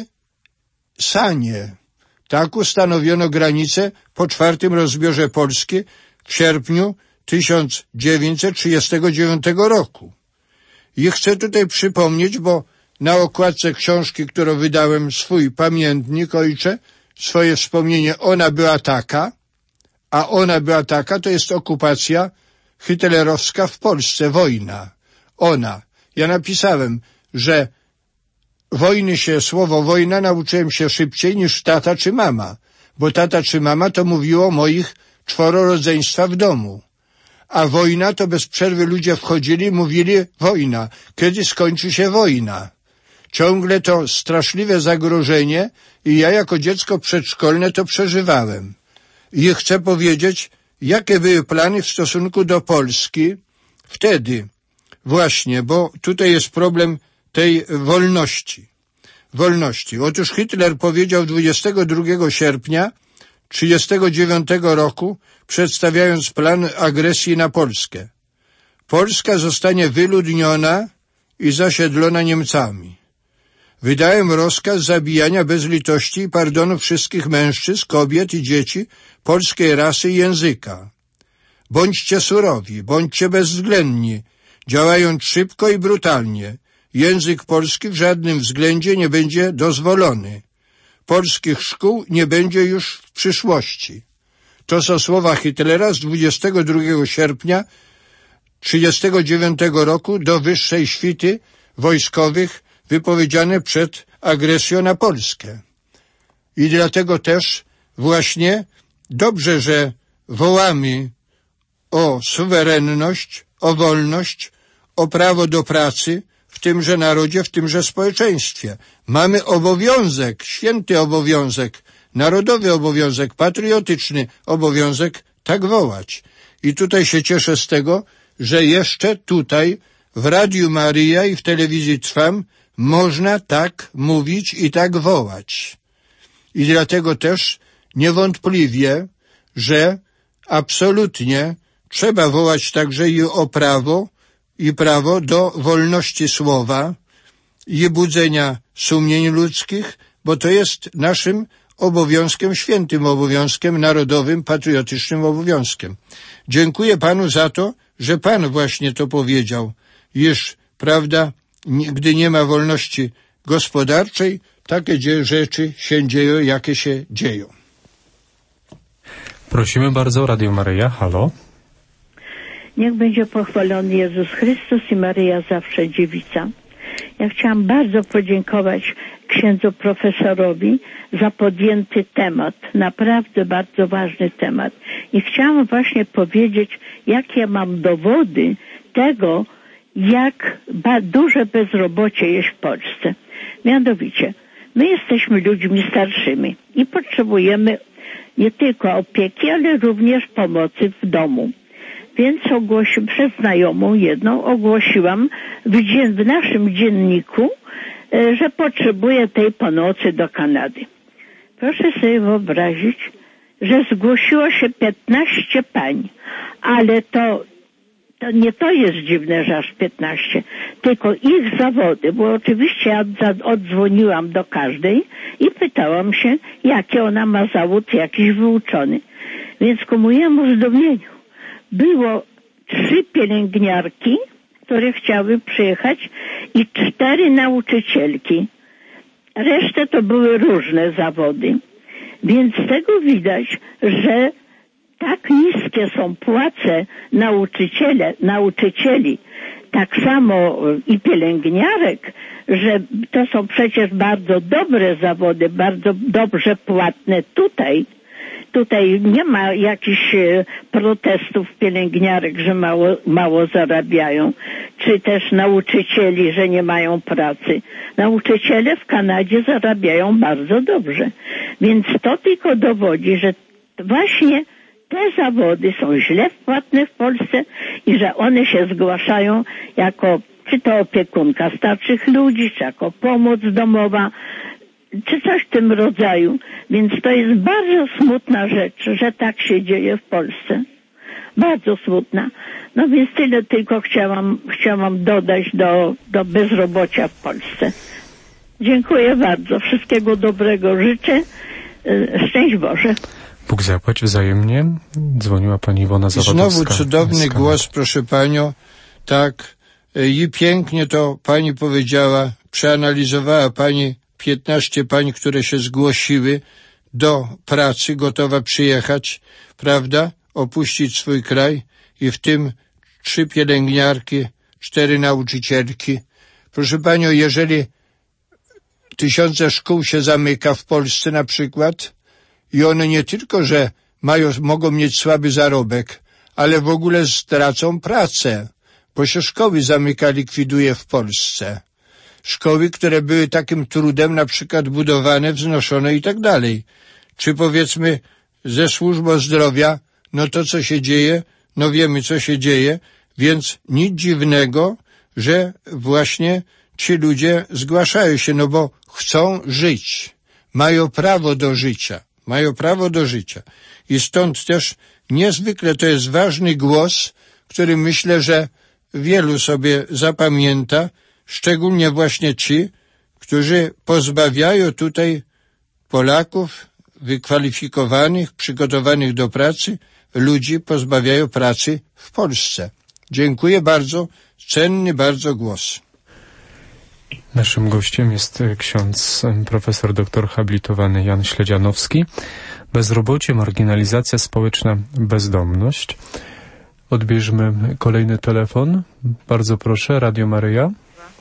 Sanie. Tak ustanowiono granice po czwartym rozbiorze Polski w sierpniu tysiąc dziewięćset trzydziestego dziewiątego roku. I chcę tutaj przypomnieć, bo na okładce książki, którą wydałem, swój pamiętnik, ojcze, swoje wspomnienie, ona była taka, a ona była taka, to jest okupacja hitlerowska w Polsce, wojna. Ona. Ja napisałem, że wojny się, słowo wojna nauczyłem się szybciej niż tata czy mama, bo tata czy mama to mówiło o moich czworo rodzeństwa w domu. A wojna to bez przerwy ludzie wchodzili i mówili wojna. Kiedy skończy się wojna? Ciągle to straszliwe zagrożenie i ja jako dziecko przedszkolne to przeżywałem. I chcę powiedzieć, jakie były plany w stosunku do Polski wtedy właśnie, bo tutaj jest problem tej wolności. Wolności. Otóż Hitler powiedział dwudziestego drugiego sierpnia tysiąc dziewięćset trzydziestego dziewiątego roku, przedstawiając plan agresji na Polskę. Polska zostanie wyludniona i zasiedlona Niemcami. Wydałem rozkaz zabijania bez litości i pardonu wszystkich mężczyzn, kobiet i dzieci polskiej rasy i języka. Bądźcie surowi, bądźcie bezwzględni, działając szybko i brutalnie. Język polski w żadnym względzie nie będzie dozwolony. Polskich szkół nie będzie już w przyszłości. To są słowa Hitlera z dwudziestego drugiego sierpnia tysiąc dziewięćset trzydziestego dziewiątego roku do wyższej świty wojskowych wypowiedziane przed agresją na Polskę. I dlatego też właśnie dobrze, że wołamy o suwerenność, o wolność, o prawo do pracy w tymże narodzie, w tymże społeczeństwie. Mamy obowiązek, święty obowiązek, narodowy obowiązek, patriotyczny obowiązek tak wołać. I tutaj się cieszę z tego, że jeszcze tutaj w Radiu Maryja i w telewizji Trwam można tak mówić i tak wołać. I dlatego też niewątpliwie, że absolutnie trzeba wołać także i o prawo, i prawo do wolności słowa i budzenia sumień ludzkich, bo to jest naszym obowiązkiem, świętym obowiązkiem, narodowym, patriotycznym obowiązkiem. Dziękuję Panu za to, że Pan właśnie to powiedział, iż, prawda, gdy nie ma wolności gospodarczej, takie rzeczy się dzieją, jakie się dzieją. Prosimy bardzo, Radio Maryja, halo. Niech będzie pochwalony Jezus Chrystus i Maryja zawsze dziewica. Ja chciałam bardzo podziękować księdzu profesorowi za podjęty temat, naprawdę bardzo ważny temat. I chciałam właśnie powiedzieć, jakie mam dowody tego, jak duże bezrobocie jest w Polsce. Mianowicie, my jesteśmy ludźmi starszymi i potrzebujemy nie tylko opieki, ale również pomocy w domu. Więc ogłosi, przez znajomą jedną ogłosiłam w, dzien, w naszym dzienniku, e, że potrzebuję tej pomocy do Kanady. Proszę sobie wyobrazić, że zgłosiło się piętnaście pań, ale to, to nie to jest dziwne, że aż piętnaście, tylko ich zawody, bo oczywiście ja oddzwoniłam do każdej i pytałam się, jaki ona ma zawód jakiś wyuczony. Więc ku mojemu zdumieniu było trzy pielęgniarki, które chciały przyjechać i cztery nauczycielki. Resztę to były różne zawody. Więc z tego widać, że tak niskie są płace nauczyciele, nauczycieli, tak samo i pielęgniarek, że to są przecież bardzo dobre zawody, bardzo dobrze płatne tutaj. Tutaj nie ma jakichś protestów pielęgniarek, że mało, mało zarabiają, czy też nauczycieli, że nie mają pracy. Nauczyciele w Kanadzie zarabiają bardzo dobrze. Więc to tylko dowodzi, że właśnie te zawody są źle płatne w Polsce i że one się zgłaszają jako czy to opiekunka starszych ludzi, czy jako pomoc domowa, czy coś w tym rodzaju. Więc to jest bardzo smutna rzecz, że tak się dzieje w Polsce. Bardzo smutna. No więc tyle tylko chciałam, chciałam dodać do, do bezrobocia w Polsce. Dziękuję bardzo. Wszystkiego dobrego życzę. Szczęść Boże. Bóg zapłać wzajemnie. Dzwoniła pani Iwona Zawadowska. Znowu cudowny głos, proszę panią. Tak. I pięknie to pani powiedziała. Przeanalizowała pani piętnaście pań, które się zgłosiły do pracy, gotowa przyjechać, prawda? Opuścić swój kraj i w tym trzy pielęgniarki, cztery nauczycielki. Proszę panią, jeżeli tysiące szkół się zamyka w Polsce na przykład i one nie tylko, że mają, mogą mieć słaby zarobek, ale w ogóle stracą pracę, bo się szkoły zamyka, likwiduje w Polsce. Szkoły, które były takim trudem na przykład budowane, wznoszone i tak dalej. Czy powiedzmy ze służbą zdrowia, no to co się dzieje, no wiemy co się dzieje, więc nic dziwnego, że właśnie ci ludzie zgłaszają się, no bo chcą żyć, mają prawo do życia, mają prawo do życia. I stąd też niezwykle to jest ważny głos, który myślę, że wielu sobie zapamięta, szczególnie właśnie ci, którzy pozbawiają tutaj Polaków wykwalifikowanych, przygotowanych do pracy, ludzi pozbawiają pracy w Polsce. Dziękuję bardzo, cenny bardzo głos. Naszym gościem jest ksiądz profesor doktor habilitowany Jan Śledzianowski. Bezrobocie, marginalizacja społeczna, bezdomność. Odbierzmy kolejny telefon. Bardzo proszę, Radio Maryja.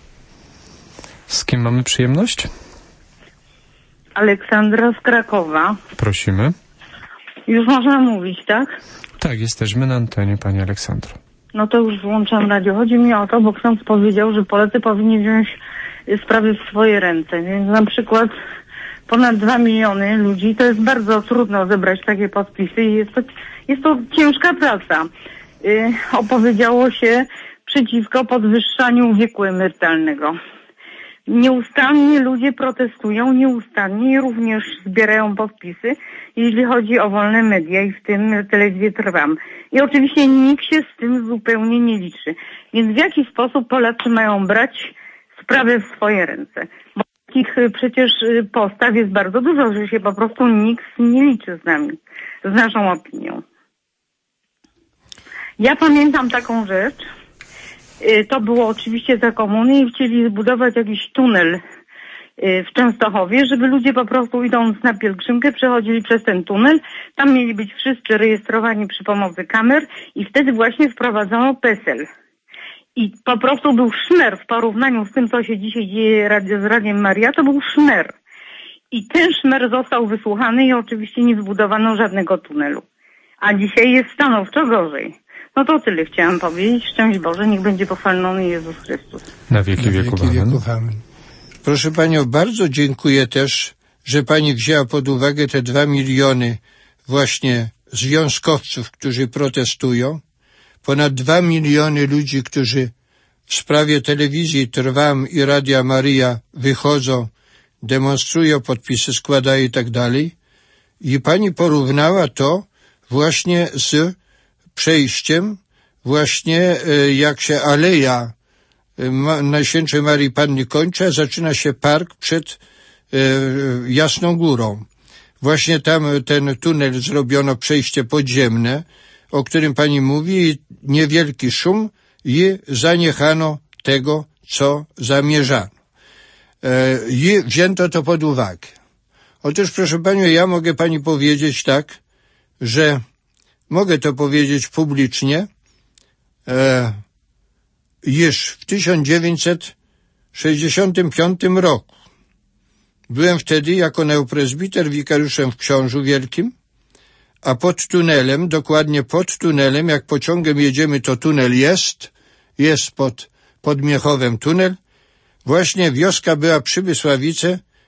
Z kim mamy przyjemność? Aleksandra z Krakowa. Prosimy. Już można mówić, tak? Tak, jesteśmy na antenie, pani Aleksandro. No to już włączam radio. Chodzi mi o to, bo ksiądz powiedział, że Polacy powinni wziąć sprawy w swoje ręce. Więc na przykład ponad dwa miliony ludzi, to jest bardzo trudno zebrać takie podpisy i jest to, jest to ciężka praca. Yy, opowiedziało się przeciwko podwyższaniu wieku emerytalnego. Nieustannie ludzie protestują, nieustannie i również zbierają podpisy, jeśli chodzi o wolne media i w tym telewizję Trwam. I oczywiście nikt się z tym zupełnie nie liczy. Więc w jaki sposób Polacy mają brać sprawę w swoje ręce? Bo takich przecież postaw jest bardzo dużo, że się po prostu nikt nie liczy z nami, z naszą opinią. Ja pamiętam taką rzecz. To było oczywiście za komuny i chcieli zbudować jakiś tunel w Częstochowie, żeby ludzie po prostu idąc na pielgrzymkę przechodzili przez ten tunel. Tam mieli być wszyscy rejestrowani przy pomocy kamer i wtedy właśnie wprowadzono PESEL. I po prostu był szmer w porównaniu z tym, co się dzisiaj dzieje z Radiem Maria, to był szmer. I ten szmer został wysłuchany i oczywiście nie zbudowano żadnego tunelu. A dzisiaj jest stanowczo gorzej. No to tyle chciałam powiedzieć. Szczęść Boże, niech będzie pochwalony Jezus Chrystus. Na wieki wieków. Amen. Proszę panią, bardzo dziękuję też, że pani wzięła pod uwagę te dwa miliony właśnie związkowców, którzy protestują. Ponad dwa miliony ludzi, którzy w sprawie telewizji Trwam i Radia Maryja wychodzą, demonstrują, podpisy składają i tak dalej. I pani porównała to właśnie z przejściem, właśnie jak się aleja Najświętszej Maryi Panny kończy, zaczyna się park przed e, Jasną Górą. Właśnie tam ten tunel zrobiono, przejście podziemne, o którym pani mówi, niewielki szum i zaniechano tego, co zamierzano. E, I wzięto to pod uwagę. Otóż, proszę panią, ja mogę pani powiedzieć tak, że mogę to powiedzieć publicznie, e, iż w tysiąc dziewięćset sześćdziesiątym piątym roku byłem wtedy jako neoprezbiter wikariuszem w Książu Wielkim, a pod tunelem, dokładnie pod tunelem, jak pociągiem jedziemy, to tunel jest, jest pod, pod Miechowem tunel, właśnie wioska była Przybysławice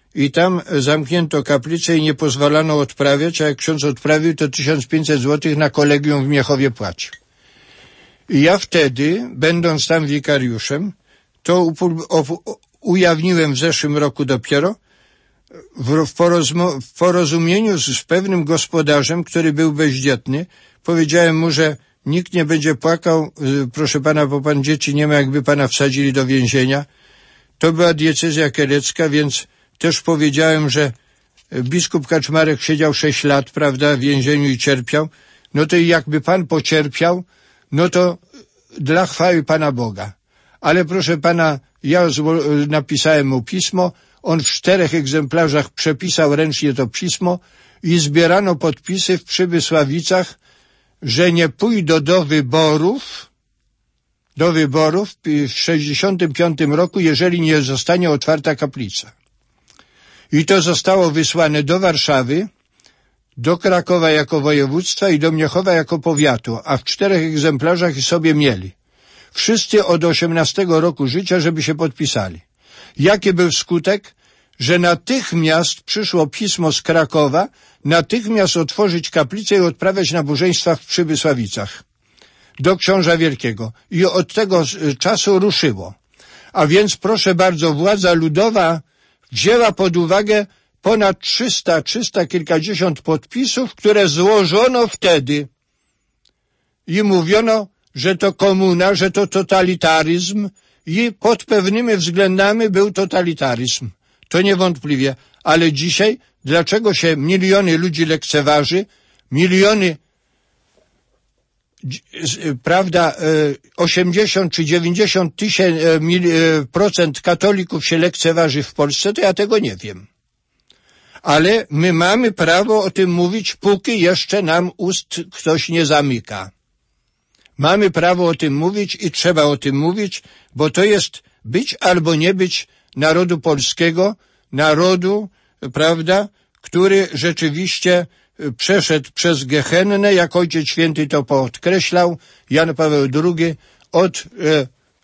i tam zamknięto kaplicę i nie pozwalano odprawiać, a jak ksiądz odprawił, to tysiąc pięćset złotych na kolegium w Miechowie płacił. I ja wtedy, będąc tam wikariuszem, to upul- o- ujawniłem w zeszłym roku dopiero, w, w, porozmo- w porozumieniu z, z pewnym gospodarzem, który był bezdzietny, powiedziałem mu, że nikt nie będzie płakał, proszę pana, bo pan dzieci nie ma, jakby pana wsadzili do więzienia. To była diecezja kielecka, więc też powiedziałem, że biskup Kaczmarek siedział sześć lat, prawda, w więzieniu i cierpiał. No to i jakby pan pocierpiał, no to dla chwały Pana Boga. Ale proszę pana, ja napisałem mu pismo, on w czterech egzemplarzach przepisał ręcznie to pismo i zbierano podpisy w Przybysławicach, że nie pójdą do wyborów, do wyborów w sześćdziesiątym piątym roku, jeżeli nie zostanie otwarta kaplica. I to zostało wysłane do Warszawy, do Krakowa jako województwa i do Miechowa jako powiatu, a w czterech egzemplarzach i sobie mieli. Wszyscy od osiemnastego roku życia, żeby się podpisali. Jaki był skutek? Że natychmiast przyszło pismo z Krakowa, natychmiast otworzyć kaplicę i odprawiać nabożeństwa w Przybysławicach do Książa Wielkiego. I od tego czasu ruszyło. A więc proszę bardzo, władza ludowa wzięła pod uwagę ponad trzysta, trzysta kilkadziesiąt podpisów, które złożono wtedy. I mówiono, że to komuna, że to totalitaryzm i pod pewnymi względami był totalitaryzm. To niewątpliwie. Ale dzisiaj, dlaczego się miliony ludzi lekceważy, miliony, prawda, osiemdziesiąt czy dziewięćdziesiąt procent katolików się lekceważy w Polsce, to ja tego nie wiem. Ale my mamy prawo o tym mówić, póki jeszcze nam ust ktoś nie zamyka. Mamy prawo o tym mówić i trzeba o tym mówić, bo to jest być albo nie być narodu polskiego, narodu, prawda, który rzeczywiście przeszedł przez Gehennę, jak Ojciec Święty to podkreślał, Jan Paweł drugi, od e,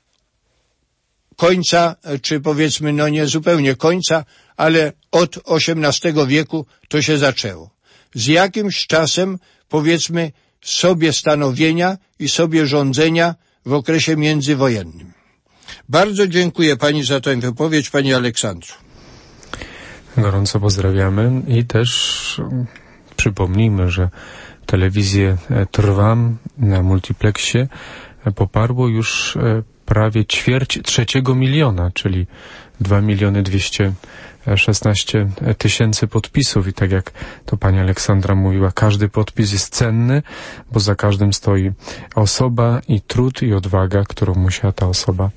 końca, czy powiedzmy, no nie zupełnie końca, ale od osiemnastego wieku to się zaczęło. Z jakimś czasem, powiedzmy, sobie stanowienia i sobie rządzenia w okresie międzywojennym. Bardzo dziękuję pani za tę wypowiedź, pani Aleksandro. Gorąco pozdrawiamy i też przypomnijmy, że telewizję Trwam na multiplexie poparło już prawie ćwierć trzeciego miliona, czyli dwa miliony dwieście szesnaście tysięcy podpisów i tak jak to pani Aleksandra mówiła, każdy podpis jest cenny, bo za każdym stoi osoba i trud i odwaga, którą musiała ta osoba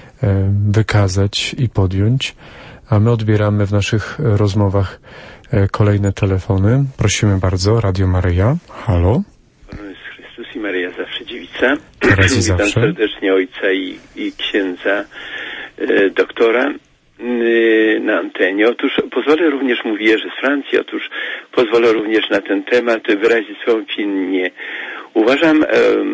wykazać i podjąć. A my odbieramy w naszych rozmowach kolejne telefony. Prosimy bardzo, Radio Maryja. Halo. Pan jest Chrystus i Maryja zawsze dziewica. Teraz i Witam zawsze. serdecznie ojca i, i księdza e, doktora e, na antenie. Otóż pozwolę również, mówię, że z Francji, otóż pozwolę również na ten temat wyrazić swoją opinię. Uważam,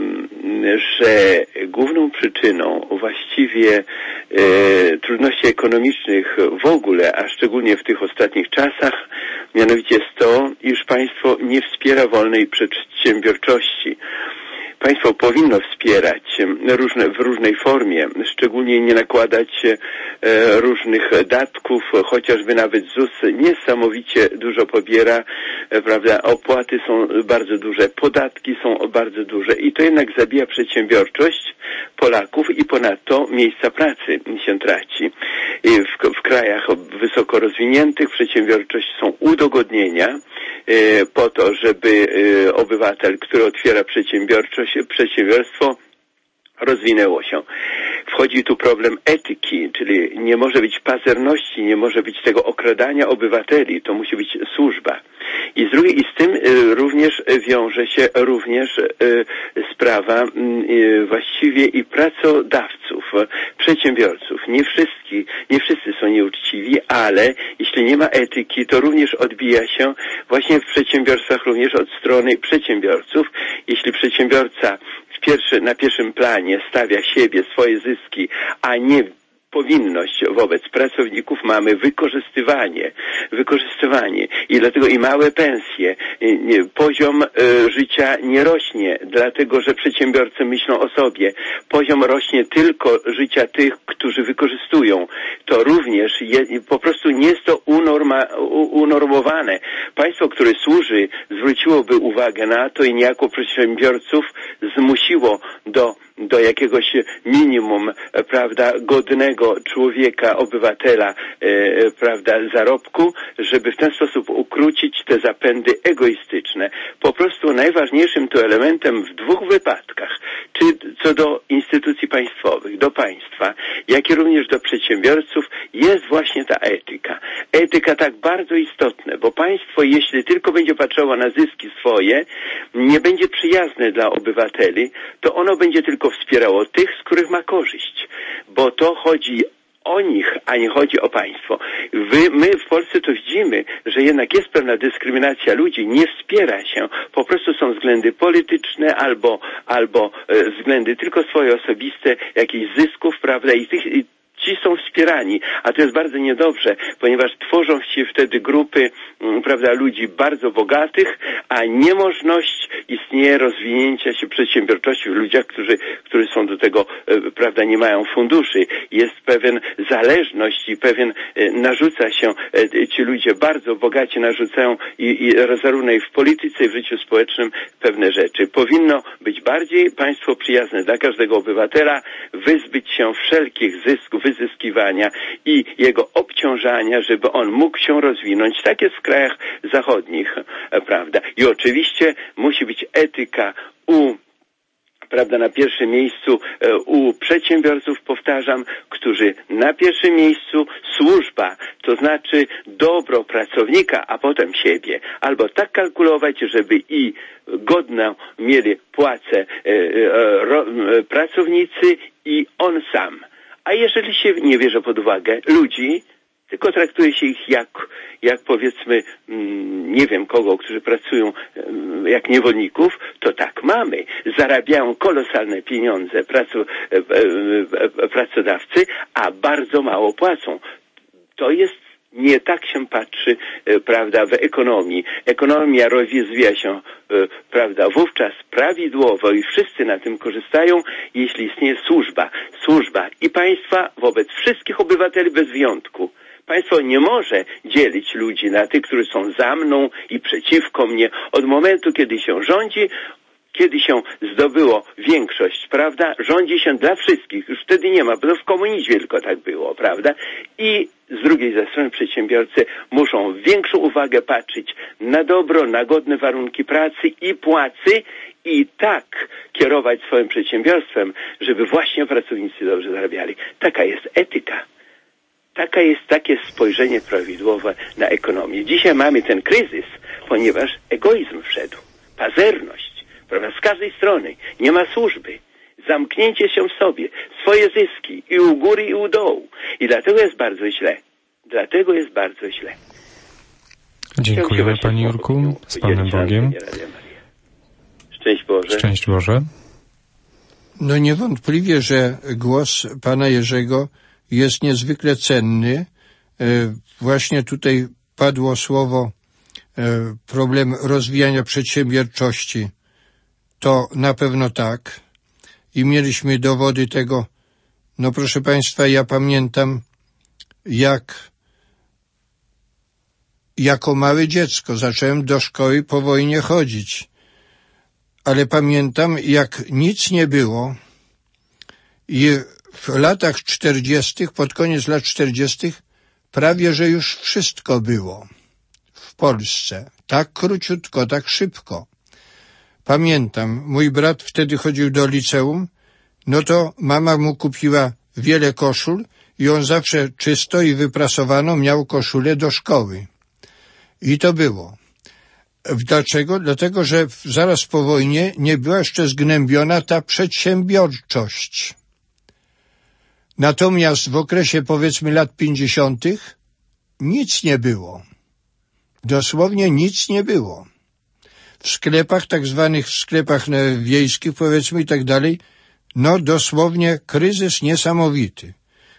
że główną przyczyną właściwie e, trudności ekonomicznych w ogóle, a szczególnie w tych ostatnich czasach, mianowicie jest to, iż państwo nie wspiera wolnej przedsiębiorczości. Państwo powinno wspierać różne, w różnej formie, szczególnie nie nakładać e, różnych datków, chociażby nawet ZUS niesamowicie dużo pobiera, e, prawda, opłaty są bardzo duże, podatki są bardzo duże i to jednak zabija przedsiębiorczość Polaków i ponadto miejsca pracy się traci. I w, w krajach wysoko rozwiniętych przedsiębiorczość są udogodnienia e, po to, żeby e, obywatel, który otwiera przedsiębiorczość, przedsiębiorstwo rozwinęło się. Wchodzi tu problem etyki, czyli nie może być pazerności, nie może być tego okradania obywateli, to musi być służba. I z drugiej, i z tym y, również wiąże się również y, sprawa y, właściwie i pracodawców, przedsiębiorców. Nie wszyscy, nie wszyscy są nieuczciwi, ale jeśli nie ma etyki, to również odbija się właśnie w przedsiębiorstwach również od strony przedsiębiorców. Jeśli przedsiębiorca w pierwszy, na pierwszym planie stawia siebie, swoje zyski, a nie powinność wobec pracowników, mamy wykorzystywanie, wykorzystywanie i dlatego i małe pensje, poziom życia nie rośnie, dlatego że przedsiębiorcy myślą o sobie. Poziom rośnie tylko życia tych, którzy wykorzystują. To również je, po prostu nie jest to unorma, unormowane. Państwo, które służy, zwróciłoby uwagę na to i niejako przedsiębiorców zmusiło do do jakiegoś minimum, prawda, godnego człowieka, obywatela, e, prawda, zarobku, żeby w ten sposób ukrócić te zapędy egoistyczne. Po prostu najważniejszym tu elementem w dwóch wypadkach, czy co do instytucji państwowych, do państwa, jak i również do przedsiębiorców, jest właśnie ta etyka. Etyka tak bardzo istotna, bo państwo, jeśli tylko będzie patrzyło na zyski swoje, nie będzie przyjazne dla obywateli, to ono będzie tylko wspierało tych, z których ma korzyść, bo to chodzi o nich, a nie chodzi o państwo. Wy, my w Polsce to widzimy, że jednak jest pewna dyskryminacja ludzi, nie wspiera się, po prostu są względy polityczne albo, albo e, względy tylko swoje osobiste, jakichś zysków, prawda, i tych i ci są wspierani, a to jest bardzo niedobrze, ponieważ tworzą się wtedy grupy, prawda, ludzi bardzo bogatych, a niemożność istnieje rozwinięcia się przedsiębiorczości w ludziach, którzy, którzy są do tego, prawda, nie mają funduszy. Jest pewien zależność i pewien narzuca się, ci ludzie bardzo bogaci narzucają i, i zarówno i w polityce, i w życiu społecznym pewne rzeczy. Powinno być bardziej państwo przyjazne dla każdego obywatela, wyzbyć się wszelkich zysków, wyzyskiwania i jego obciążania, żeby on mógł się rozwinąć. Tak jest w krajach zachodnich, prawda. I oczywiście musi być etyka u, prawda, na pierwszym miejscu u przedsiębiorców, powtarzam, którzy na pierwszym miejscu służba, to znaczy dobro pracownika, a potem siebie. Albo tak kalkulować, żeby i godną mieli płacę pracownicy i on sam. A jeżeli się nie bierze pod uwagę ludzi, tylko traktuje się ich jak, jak powiedzmy, nie wiem kogo, którzy pracują jak niewolników, to tak mamy. Zarabiają kolosalne pieniądze pracu, pracodawcy, a bardzo mało płacą. To jest, nie tak się patrzy, prawda, w ekonomii. Ekonomia rozwija się, prawda, wówczas prawidłowo i wszyscy na tym korzystają, jeśli istnieje służba. Służba i państwa wobec wszystkich obywateli bez wyjątku. Państwo nie może dzielić ludzi na tych, którzy są za mną i przeciwko mnie. Od momentu, kiedy się rządzi, kiedy się zdobyło większość, prawda, rządzi się dla wszystkich. Już wtedy nie ma, bo to w komunizmie tylko tak było, prawda? I z drugiej ze strony przedsiębiorcy muszą większą uwagę patrzeć na dobro, na godne warunki pracy i płacy i tak kierować swoim przedsiębiorstwem, żeby właśnie pracownicy dobrze zarabiali. Taka jest etyka. Taka jest takie spojrzenie prawidłowe na ekonomię. Dzisiaj mamy ten kryzys, ponieważ egoizm wszedł, pazerność, prawda, z każdej strony. Nie ma służby. Zamknięcie się w sobie, swoje zyski i u góry i u dołu. I dlatego jest bardzo źle. Dlatego jest bardzo źle. Dziękujemy Panie Jurku. Z Panem Bogiem. Szczęść Boże. Szczęść Boże. No niewątpliwie, że głos Pana Jerzego jest niezwykle cenny. Właśnie tutaj padło słowo problem rozwijania przedsiębiorczości. To na pewno tak. I mieliśmy dowody tego. No proszę Państwa, ja pamiętam, jak jako małe dziecko zacząłem do szkoły po wojnie chodzić. Ale pamiętam, jak nic nie było i w latach czterdziestych, pod koniec lat czterdziestych, prawie że już wszystko było w Polsce. Tak króciutko, tak szybko. Pamiętam, mój brat wtedy chodził do liceum, no to mama mu kupiła wiele koszul i on zawsze czysto i wyprasowano miał koszulę do szkoły. I to było. Dlaczego? Dlatego, że zaraz po wojnie nie była jeszcze zgnębiona ta przedsiębiorczość. Natomiast w okresie, powiedzmy, lat pięćdziesiątych nic nie było. Dosłownie nic nie było. W sklepach, tak zwanych w sklepach wiejskich, powiedzmy i tak dalej, no dosłownie kryzys niesamowity.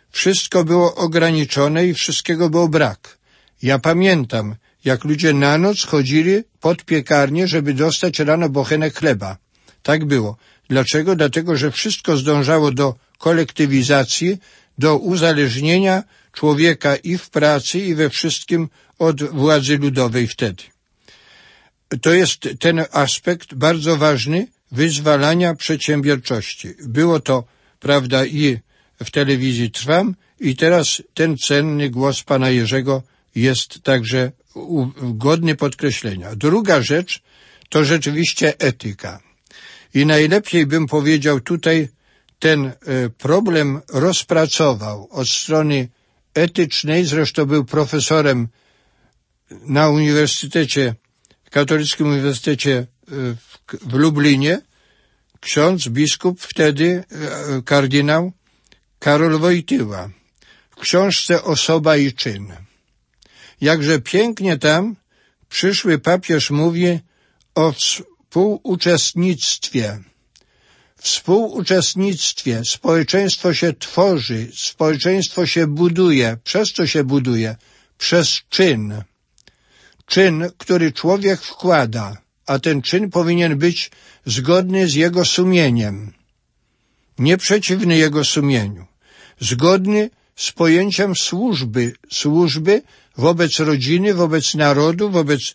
wszystko było ograniczone i wszystkiego był brak. Ja pamiętam, jak ludzie na noc chodzili pod piekarnię, żeby dostać rano bochenek chleba. Tak było. Dlaczego? Dlatego, że wszystko zdążało do kolektywizacji, do uzależnienia człowieka i w pracy, i we wszystkim od władzy ludowej wtedy. To jest ten aspekt bardzo ważny wyzwalania przedsiębiorczości. Było to, prawda, i w telewizji Trwam, i teraz ten cenny głos pana Jerzego jest także godny podkreślenia. Druga rzecz to rzeczywiście etyka. I najlepiej bym powiedział tutaj, ten problem rozpracował od strony etycznej, zresztą był profesorem na Uniwersytecie, Katolickim Uniwersytecie w Lublinie, ksiądz, biskup, wtedy kardynał Karol Wojtyła, w książce Osoba i czyn. Jakże pięknie tam przyszły papież mówi o współuczestnictwie. Współuczestnictwie. Społeczeństwo się tworzy, społeczeństwo się buduje. Przez co się buduje? Przez czyn. Czyn, który człowiek wkłada, a ten czyn powinien być zgodny z jego sumieniem. Nieprzeciwny jego sumieniu. Zgodny z pojęciem służby. Służby wobec rodziny, wobec narodu, wobec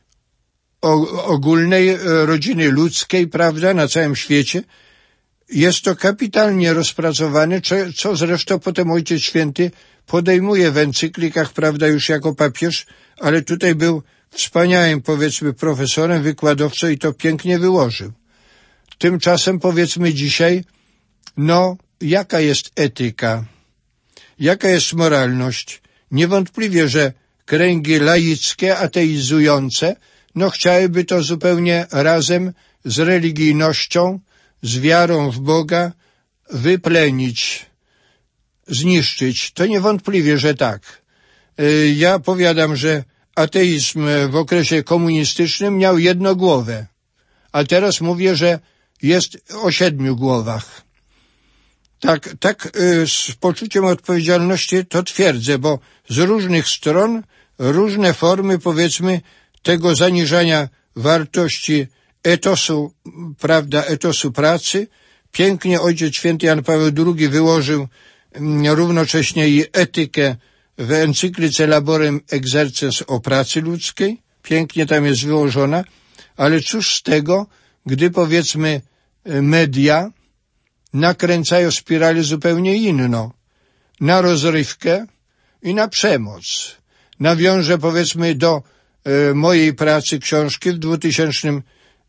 ogólnej rodziny ludzkiej, prawda, na całym świecie. Jest to kapitalnie rozpracowane, co zresztą potem Ojciec Święty podejmuje w encyklikach, prawda, już jako papież, ale tutaj był wspaniałym, powiedzmy, profesorem, wykładowcą i to pięknie wyłożył. Tymczasem, powiedzmy dzisiaj, no, jaka jest etyka? Jaka jest moralność? Niewątpliwie, że kręgi laickie, ateizujące, no chciałyby to zupełnie razem z religijnością, z wiarą w Boga wyplenić, zniszczyć. To niewątpliwie, że tak. Ja powiadam, że ateizm w okresie komunistycznym miał jedną głowę, a teraz mówię, że jest o siedmiu głowach. Tak, tak z poczuciem odpowiedzialności to twierdzę, bo z różnych stron różne formy, powiedzmy, tego zaniżania wartości etosu, prawda, etosu pracy. Pięknie Ojciec Święty Jan Paweł drugi wyłożył równocześnie i etykę w encyklice Laborem Exercens o pracy ludzkiej. Pięknie tam jest wyłożona, ale cóż z tego, gdy, powiedzmy, media nakręcają spiralę zupełnie inną, na rozrywkę i na przemoc. Nawiążę, powiedzmy, do e, mojej pracy książki w dwutysięcznym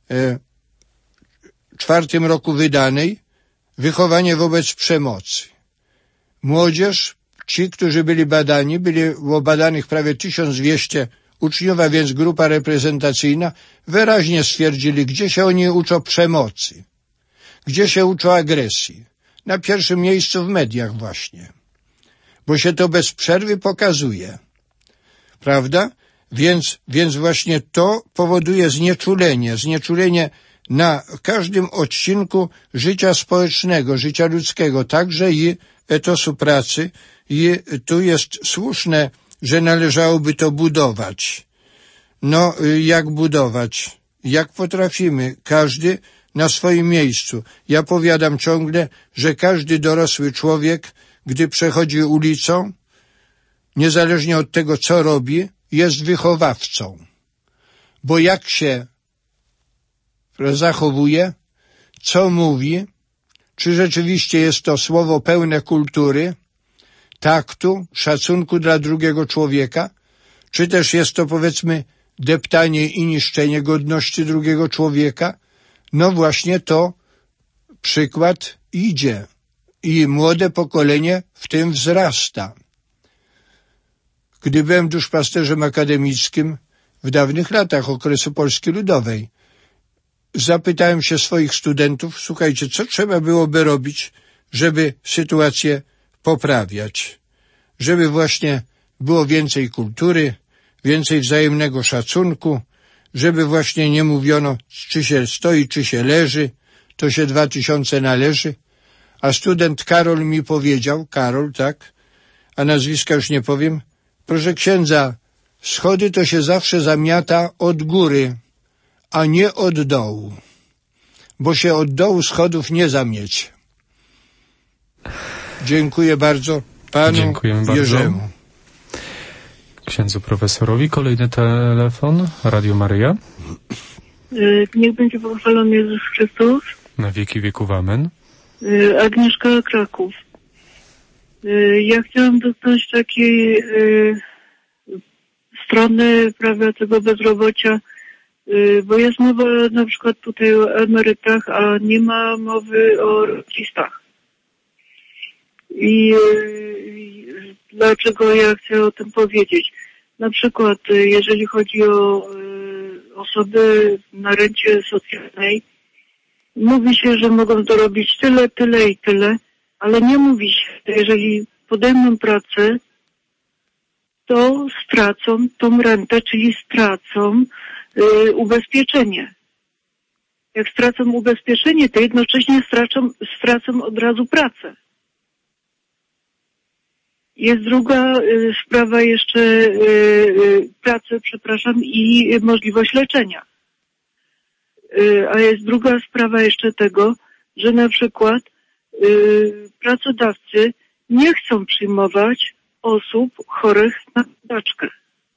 czwartym roku wydanej, Wychowanie wobec przemocy. Młodzież, ci, którzy byli badani, byli badanych prawie tysiąc dwieście uczniów, a więc grupa reprezentacyjna, wyraźnie stwierdzili, gdzie się oni uczą przemocy, gdzie się uczą agresji. Na pierwszym miejscu w mediach właśnie, bo się to bez przerwy pokazuje. Prawda? Więc, więc właśnie to powoduje znieczulenie, znieczulenie na każdym odcinku życia społecznego, życia ludzkiego, także i etosu pracy. I tu jest słuszne, że należałoby to budować. No, jak budować? Jak potrafimy? Każdy na swoim miejscu. Ja powiadam ciągle, że każdy dorosły człowiek, gdy przechodzi ulicą, niezależnie od tego, co robi, jest wychowawcą. Bo jak się zachowuje, co mówi, czy rzeczywiście jest to słowo pełne kultury, taktu, szacunku dla drugiego człowieka, czy też jest to, powiedzmy, deptanie i niszczenie godności drugiego człowieka, no właśnie to przykład idzie i młode pokolenie w tym wzrasta. Gdy byłem duszpasterzem akademickim w dawnych latach okresu Polski Ludowej, zapytałem się swoich studentów, słuchajcie, co trzeba byłoby robić, żeby sytuację poprawiać, żeby właśnie było więcej kultury, więcej wzajemnego szacunku, żeby właśnie nie mówiono, czy się stoi, czy się leży, to się dwa tysiące należy. A student Karol mi powiedział, Karol, tak, a nazwiska już nie powiem. Proszę księdza, schody to się zawsze zamiata od góry, a nie od dołu, bo się od dołu schodów nie zamieć. Dziękuję bardzo panu Dziękujemy Jerzemu. bardzo księdzu profesorowi. Kolejny telefon, Radio Maryja. Niech będzie pochwalony Jezus Chrystus. Na wieki wieków amen. Agnieszka, Kraków. Ja chciałam dotknąć takiej strony, prawda, tego bezrobocia, bo jest mowa na przykład tutaj o emerytach, a nie ma mowy o rencistach. I dlaczego ja chcę o tym powiedzieć? Na przykład, jeżeli chodzi o osoby na rencie socjalnej, mówi się, że mogą dorobić tyle, tyle i tyle, ale nie mówi się, że jeżeli podejmą pracę, to stracą tą rentę, czyli stracą y, ubezpieczenie. Jak stracą ubezpieczenie, to jednocześnie stracą, stracą od razu pracę. Jest druga y, sprawa jeszcze, y, y, pracę, przepraszam, i y, możliwość leczenia. Y, a jest druga sprawa jeszcze tego, że na przykład y, pracodawcy nie chcą przyjmować osób chorych na padaczkę.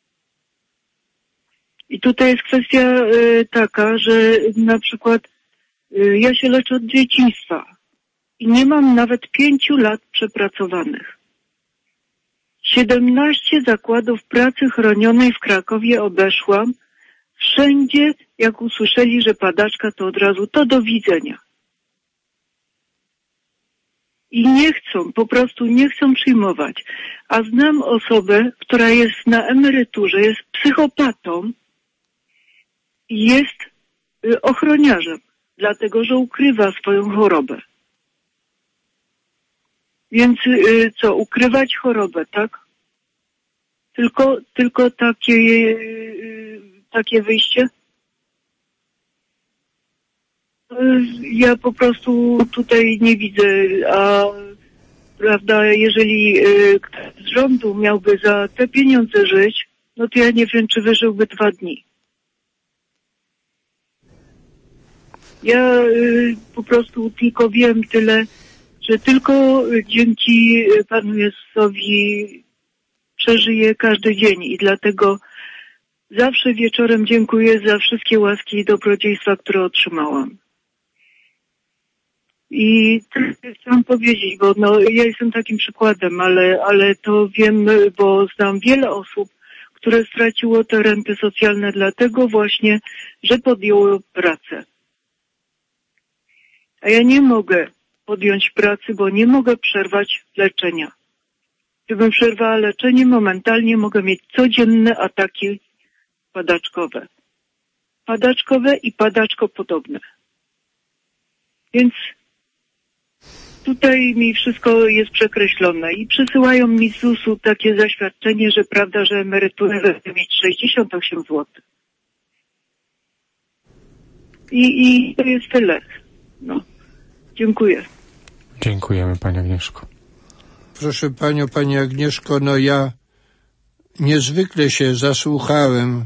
I tutaj jest kwestia y, taka, że na przykład y, ja się leczę od dzieciństwa i nie mam nawet pięciu lat przepracowanych. siedemnaście zakładów pracy chronionej w Krakowie obeszłam. Wszędzie, jak usłyszeli, że padaczka, to od razu to do widzenia. I nie chcą, po prostu nie chcą przyjmować. A znam osobę, która jest na emeryturze, jest psychopatą i jest y, ochroniarzem, dlatego że ukrywa swoją chorobę. Więc y, co, ukrywać chorobę, tak? Tylko, tylko takie, y, takie wyjście? Ja po prostu tutaj nie widzę, a prawda, jeżeli y, ktoś z rządu miałby za te pieniądze żyć, no to ja nie wiem, czy wyżyłby dwa dni. Ja y, po prostu tylko wiem tyle, że tylko dzięki Panu Jezusowi przeżyję każdy dzień i dlatego zawsze wieczorem dziękuję za wszystkie łaski i dobrodziejstwa, które otrzymałam. I chciałam powiedzieć, bo no, ja jestem takim przykładem, ale, ale to wiem, bo znam wiele osób, które straciło te renty socjalne dlatego właśnie, że podjęło pracę. A ja nie mogę podjąć pracy, bo nie mogę przerwać leczenia. Gdybym przerwała leczenie, momentalnie mogę mieć codzienne ataki padaczkowe. Padaczkowe i padaczko podobne. Więc tutaj mi wszystko jest przekreślone i przysyłają mi z zusu takie zaświadczenie, że prawda, że emeryturę będę mieć sześćdziesiąt osiem złotych. I, i to jest tyle. No. Dziękuję. Dziękujemy, Pani Agnieszko. Proszę Panią, Pani Agnieszko, no ja niezwykle się zasłuchałem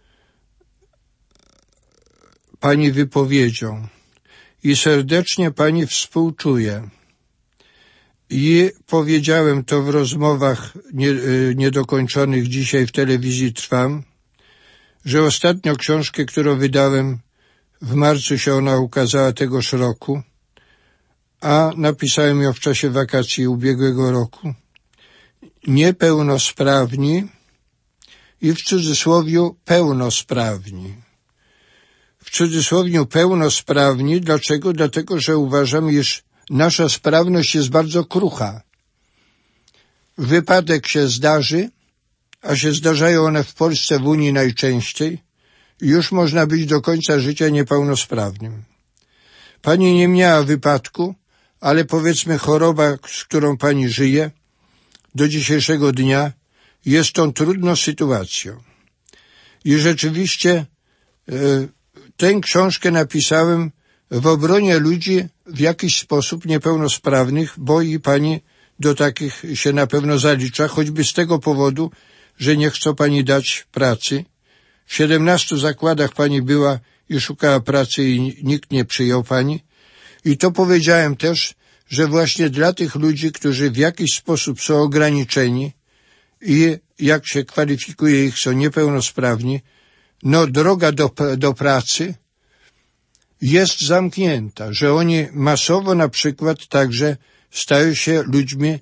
Pani wypowiedzią i serdecznie Pani współczuję. I powiedziałem to w rozmowach nie, niedokończonych dzisiaj w telewizji Trwam, że ostatnio książkę, którą wydałem, w marcu się ona ukazała tegoż roku, a napisałem ją w czasie wakacji ubiegłego roku. Niepełnosprawni i w cudzysłowiu pełnosprawni. W cudzysłowiu pełnosprawni. Dlaczego? Dlatego, że uważam, iż nasza sprawność jest bardzo krucha. Wypadek się zdarzy, a się zdarzają one w Polsce, w Unii najczęściej, i już można być do końca życia niepełnosprawnym. Pani nie miała wypadku, ale powiedzmy choroba, z którą Pani żyje do dzisiejszego dnia, jest tą trudną sytuacją. I rzeczywiście y, tę książkę napisałem w obronie ludzi w jakiś sposób niepełnosprawnych, bo i Pani do takich się na pewno zalicza, choćby z tego powodu, że nie chcą pani dać pracy. W siedemnastu zakładach pani była i szukała pracy i nikt nie przyjął pani. I to powiedziałem też, że właśnie dla tych ludzi, którzy w jakiś sposób są ograniczeni i jak się kwalifikuje ich, są niepełnosprawni, no droga do, do pracy jest zamknięta, że oni masowo na przykład także stają się ludźmi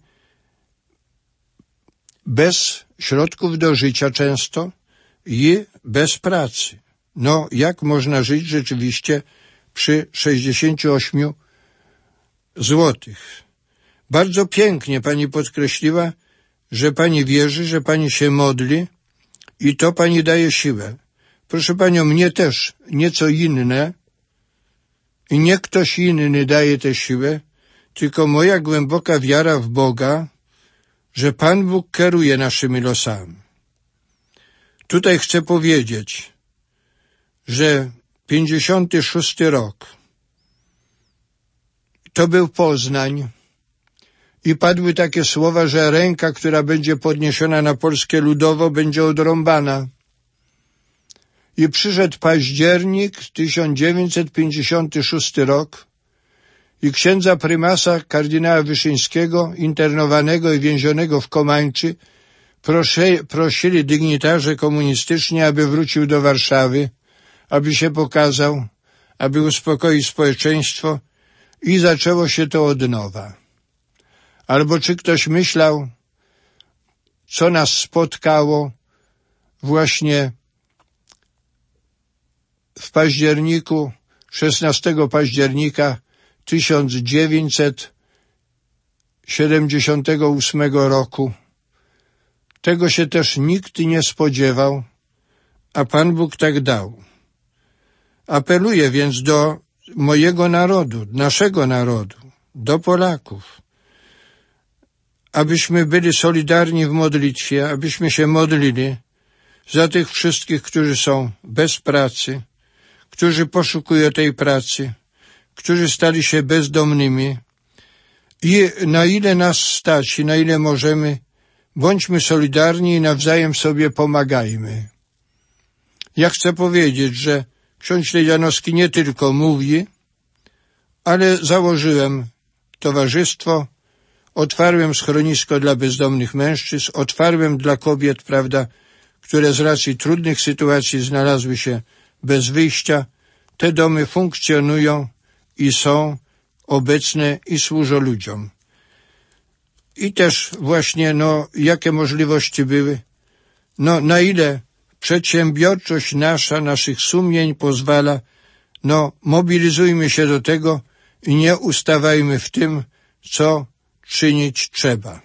bez środków do życia często i bez pracy. No jak można żyć rzeczywiście przy sześćdziesięciu ośmiu złotych? Bardzo pięknie pani podkreśliła, że pani wierzy, że pani się modli i to pani daje siłę. Proszę panią, mnie też nieco inne i nie ktoś inny daje tę siłę, tylko moja głęboka wiara w Boga, że Pan Bóg kieruje naszymi losami. Tutaj chcę powiedzieć, że pięćdziesiąty szósty rok to był Poznań i padły takie słowa, że ręka, która będzie podniesiona na Polskę Ludowo, będzie odrąbana. I przyszedł październik tysiąc dziewięćset pięćdziesiąty szósty rok i księdza prymasa kardynała Wyszyńskiego, internowanego i więzionego w Komańczy, prosi, prosili dygnitarze komunistyczni, aby wrócił do Warszawy, aby się pokazał, aby uspokoić społeczeństwo i zaczęło się to od nowa. Albo czy ktoś myślał, co nas spotkało właśnie w październiku, szesnastego października tysiąc dziewięćset siedemdziesiątego ósmego roku. Tego się też nikt nie spodziewał, a Pan Bóg tak dał. Apeluję więc do mojego narodu, naszego narodu, do Polaków, abyśmy byli solidarni w modlitwie, abyśmy się modlili za tych wszystkich, którzy są bez pracy, którzy poszukują tej pracy, którzy stali się bezdomnymi i na ile nas stać i na ile możemy, bądźmy solidarni i nawzajem sobie pomagajmy. Ja chcę powiedzieć, że ksiądz Śledzianowski nie tylko mówi, ale założyłem towarzystwo, otwarłem schronisko dla bezdomnych mężczyzn, otwarłem dla kobiet, prawda, które z racji trudnych sytuacji znalazły się bez wyjścia. Te domy funkcjonują i są obecne i służą ludziom. I też właśnie, no, jakie możliwości były? No, na ile przedsiębiorczość nasza, naszych sumień pozwala, no, mobilizujmy się do tego i nie ustawajmy w tym, co czynić trzeba.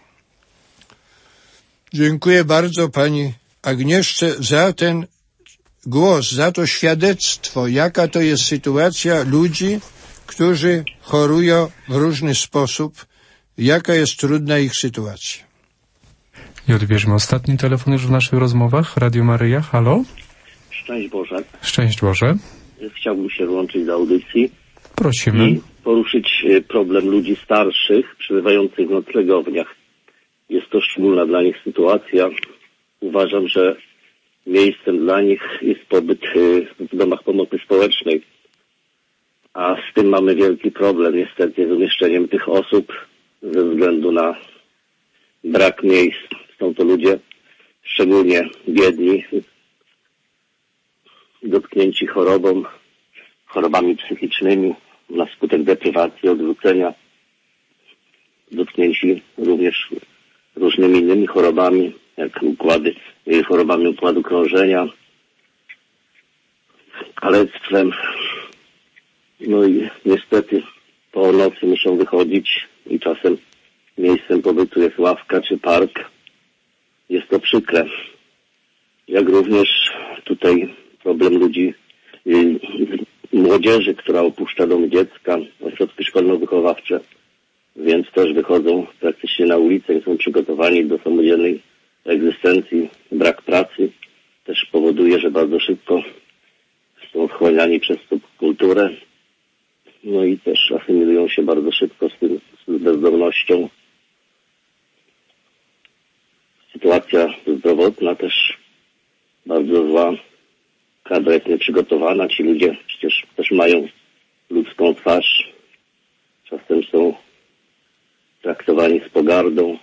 Dziękuję bardzo pani Agnieszce za ten głos, za to świadectwo, jaka to jest sytuacja ludzi, którzy chorują w różny sposób, jaka jest trudna ich sytuacja. I odbierzmy ostatni telefon już w naszych rozmowach. Radio Maryja, halo? Szczęść Boże. Szczęść Boże. Chciałbym się włączyć do audycji. Prosimy. I poruszyć problem ludzi starszych, przebywających w noclegowniach. Jest to szczególna dla nich sytuacja. Uważam, że miejscem dla nich jest pobyt w domach pomocy społecznej. A z tym mamy wielki problem niestety z umieszczeniem tych osób ze względu na brak miejsc. Są to ludzie szczególnie biedni, dotknięci chorobą, chorobami psychicznymi na skutek deprywacji, odrzucenia, dotknięci również różnymi innymi chorobami, jak układy, chorobami układu krążenia, kalectwem. No i niestety po nocy muszą wychodzić i czasem miejscem pobytu jest ławka czy park. Jest to przykre. Jak również tutaj problem ludzi, yy, młodzieży, która opuszcza domy dziecka, ośrodki szkolno-wychowawcze, więc też wychodzą praktycznie na ulicę i są przygotowani do samodzielnej egzystencji. Brak pracy też powoduje, że bardzo szybko są wchłaniani przez subkulturę, no i też asymilują się bardzo szybko z, tym, z bezdomnością. sytuacja zdrowotna też bardzo zła. Kadra jest nieprzygotowana. Ci ludzie przecież też mają ludzką twarz. Czasem są traktowani z pogardą.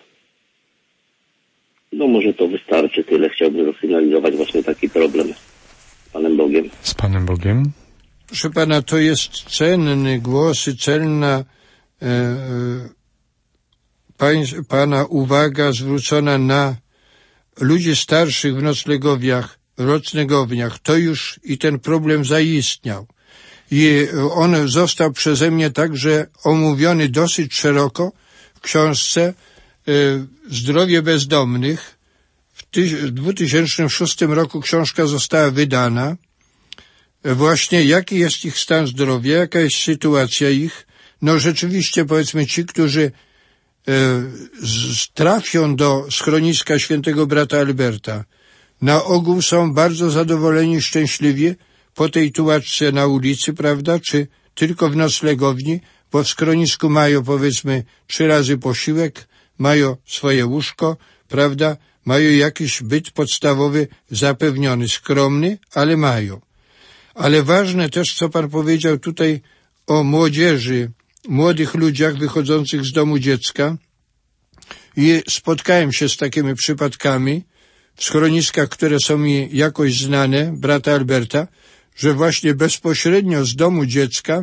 No może to wystarczy. Tyle chciałbym zasygnalizować właśnie taki problem z Panem Bogiem. Z Panem Bogiem? Proszę Pana, to jest cenny głos i cenna e, e, pań, Pana uwaga zwrócona na ludzi starszych w noclegowiach, noclegowniach. To już i ten problem zaistniał. I on został przeze mnie także omówiony dosyć szeroko w książce Zdrowie bezdomnych. W dwa tysiące szóstym roku książka została wydana. Właśnie jaki jest ich stan zdrowia, jaka jest sytuacja ich. No rzeczywiście, powiedzmy, ci, którzy trafią do schroniska świętego brata Alberta, na ogół są bardzo zadowoleni, szczęśliwi po tej tułaczce na ulicy, prawda, czy tylko w noclegowni, bo w schronisku mają, powiedzmy, trzy razy posiłek, mają swoje łóżko, prawda, mają jakiś byt podstawowy zapewniony, skromny, ale mają. Ale ważne też, co Pan powiedział tutaj o młodzieży, młodych ludziach wychodzących z domu dziecka. I spotkałem się z takimi przypadkami w schroniskach, które są mi jakoś znane, brata Alberta, że właśnie bezpośrednio z domu dziecka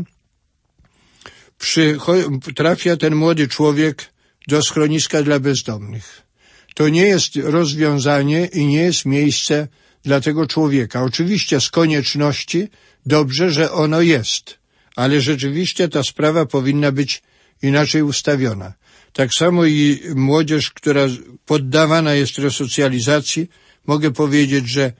trafia ten młody człowiek do schroniska dla bezdomnych. To nie jest rozwiązanie i nie jest miejsce dla tego człowieka. Oczywiście z konieczności dobrze, że ono jest, ale rzeczywiście ta sprawa powinna być inaczej ustawiona. Tak samo i młodzież, która poddawana jest resocjalizacji, mogę powiedzieć, że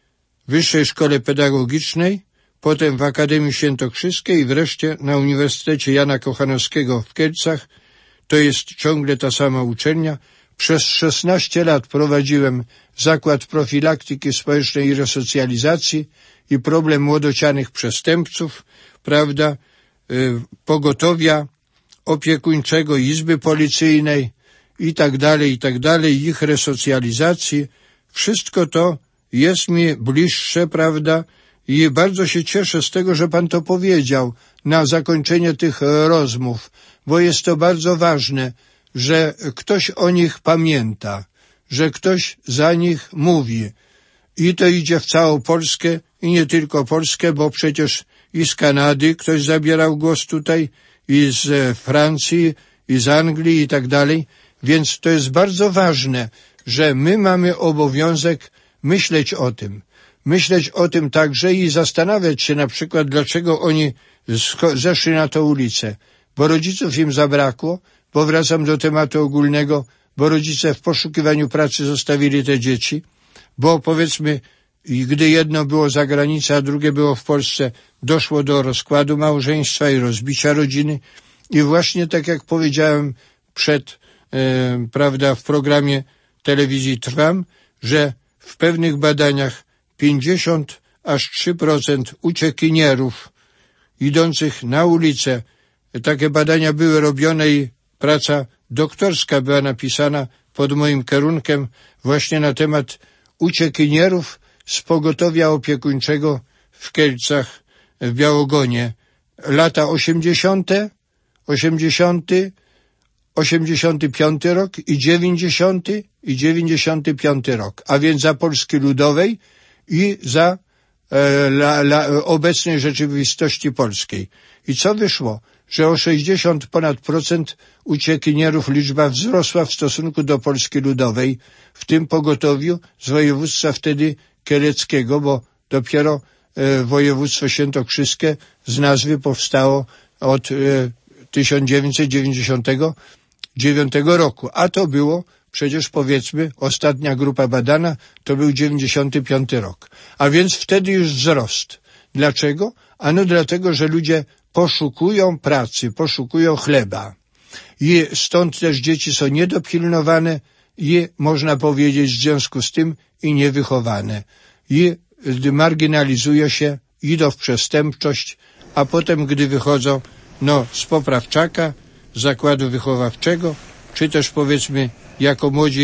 w Wyższej Szkole Pedagogicznej, potem w Akademii Świętokrzyskiej i wreszcie na Uniwersytecie Jana Kochanowskiego w Kielcach, to jest ciągle ta sama uczelnia. Przez szesnaście lat prowadziłem Zakład Profilaktyki Społecznej i Resocjalizacji i problem młodocianych przestępców, prawda, y, pogotowia opiekuńczego, izby policyjnej i tak dalej, i tak dalej, ich resocjalizacji. Wszystko to jest mi bliższe, prawda, i bardzo się cieszę z tego, że Pan to powiedział na zakończenie tych rozmów, bo jest to bardzo ważne, że ktoś o nich pamięta, że ktoś za nich mówi. I to idzie w całą Polskę i nie tylko Polskę, bo przecież i z Kanady ktoś zabierał głos tutaj, i z Francji, i z Anglii i tak dalej. Więc to jest bardzo ważne, że my mamy obowiązek myśleć o tym. Myśleć o tym także i zastanawiać się na przykład, dlaczego oni zeszli na tę ulicę. Bo rodziców im zabrakło, bo wracam do tematu ogólnego, bo rodzice w poszukiwaniu pracy zostawili te dzieci, bo powiedzmy, gdy jedno było za granicą, a drugie było w Polsce, doszło do rozkładu małżeństwa i rozbicia rodziny. I właśnie tak jak powiedziałem przed, e, prawda, w programie telewizji Trwam, że w pewnych badaniach pięćdziesiąt aż trzy procent uciekinierów idących na ulicę, takie badania były robione i praca doktorska była napisana pod moim kierunkiem właśnie na temat uciekinierów z pogotowia opiekuńczego w Kielcach, w Białogonie. Lata osiemdziesiąte, osiemdziesiąty, osiemdziesiąty piąty rok i dziewięćdziesiąty i dziewięćdziesiąty piąty rok, a więc za Polski Ludowej i za e, la, la, obecnej rzeczywistości polskiej. I co wyszło? Że o sześćdziesiąt ponad procent uciekinierów liczba wzrosła w stosunku do Polski Ludowej, w tym pogotowiu z województwa wtedy kieleckiego, bo dopiero e, województwo świętokrzyskie z nazwy powstało od e, tysiąc dziewięćset dziewięćdziesiątego dziewiątego roku, a to było przecież powiedzmy ostatnia grupa badana to był dziewięćdziesiąty piąty rok, a więc wtedy już wzrost. Dlaczego? Ano dlatego, że ludzie poszukują pracy, poszukują chleba i stąd też dzieci są niedopilnowane i można powiedzieć w związku z tym i niewychowane i marginalizują się, idą w przestępczość, a potem gdy wychodzą no z poprawczaka, z zakładu wychowawczego, czy też powiedzmy jako młodzi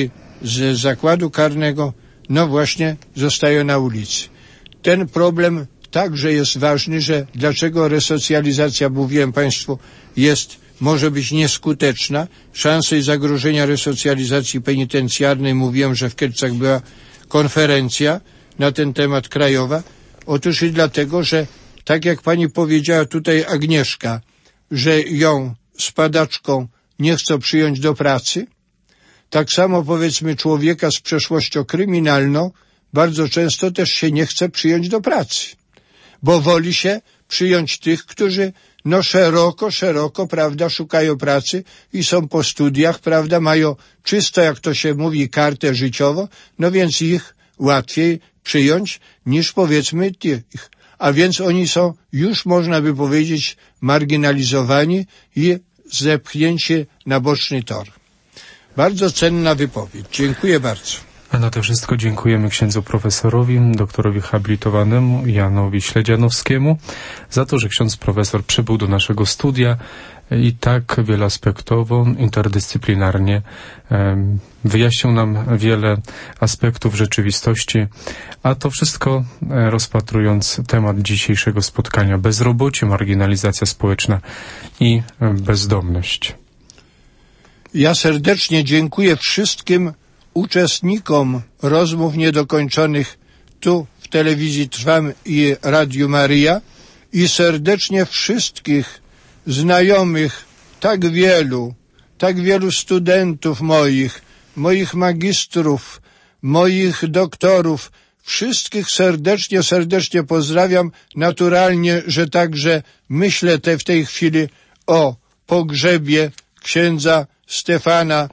z zakładu karnego, no właśnie zostają na ulicy. Ten problem także jest ważny, że dlaczego resocjalizacja, mówiłem Państwu, jest, może być nieskuteczna. Szanse i zagrożenia resocjalizacji penitencjarnej, mówiłem, że w Kielcach była konferencja na ten temat krajowa. Otóż i dlatego, że tak jak pani powiedziała tutaj Agnieszka, że ją z padaczką nie chcą przyjąć do pracy, tak samo powiedzmy człowieka z przeszłością kryminalną bardzo często też się nie chce przyjąć do pracy, bo woli się przyjąć tych, którzy no szeroko, szeroko, prawda, szukają pracy i są po studiach, prawda, mają czysto, jak to się mówi, kartę życiową, no więc ich łatwiej przyjąć niż powiedzmy tych. A więc oni są już, można by powiedzieć, marginalizowani i zepchnięci na boczny tor. Bardzo cenna wypowiedź. Dziękuję bardzo. A na to wszystko dziękujemy księdzu profesorowi, doktorowi habilitowanemu Janowi Śledzianowskiemu za to, że ksiądz profesor przybył do naszego studia i tak wieloaspektowo, interdyscyplinarnie um, wyjaśnił nam wiele aspektów rzeczywistości, a to wszystko e, rozpatrując temat dzisiejszego spotkania: bezrobocie, marginalizacja społeczna i e, bezdomność. Ja serdecznie dziękuję wszystkim uczestnikom rozmów niedokończonych tu w Telewizji Trwam i Radiu Maryja i serdecznie wszystkich znajomych, tak wielu, tak wielu studentów moich, moich magistrów, moich doktorów, wszystkich serdecznie, serdecznie pozdrawiam. Naturalnie, że także myślę te w tej chwili o pogrzebie księdza Stefana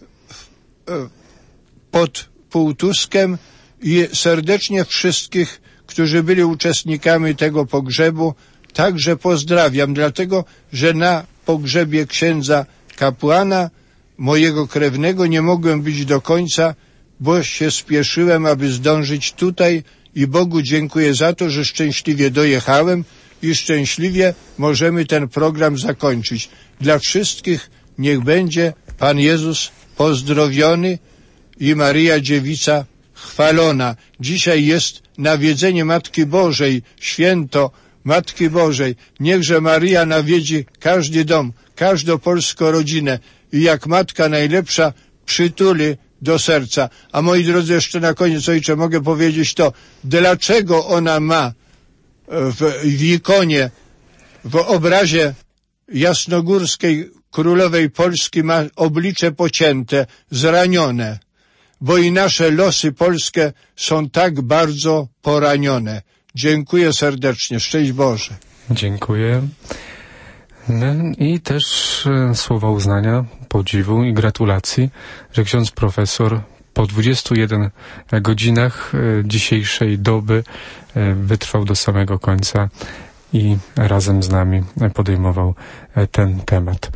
pod Półtuskiem i serdecznie wszystkich, którzy byli uczestnikami tego pogrzebu, także pozdrawiam, dlatego że na pogrzebie księdza kapłana, mojego krewnego, nie mogłem być do końca, bo się spieszyłem, aby zdążyć tutaj i Bogu dziękuję za to, że szczęśliwie dojechałem i szczęśliwie możemy ten program zakończyć. Dla wszystkich niech będzie Pan Jezus pozdrowiony i Maryja Dziewica chwalona. Dzisiaj jest nawiedzenie Matki Bożej, święto Matki Bożej. Niechże Maryja nawiedzi każdy dom, każdą polską rodzinę i jak Matka najlepsza przytuli do serca. A moi drodzy, jeszcze na koniec, ojcze, mogę powiedzieć to, dlaczego ona ma w, w ikonie, w obrazie jasnogórskiej królowej Polski ma oblicze pocięte, zranione, bo i nasze losy polskie są tak bardzo poranione. Dziękuję serdecznie. Szczęść Boże. Dziękuję. No i też e, słowa uznania, podziwu i gratulacji, że ksiądz profesor po dwudziestu jeden godzinach e, dzisiejszej doby e, wytrwał do samego końca i razem z nami podejmował e, ten temat.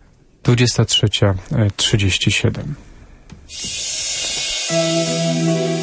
dwudziesta trzecia trzydzieści siedem.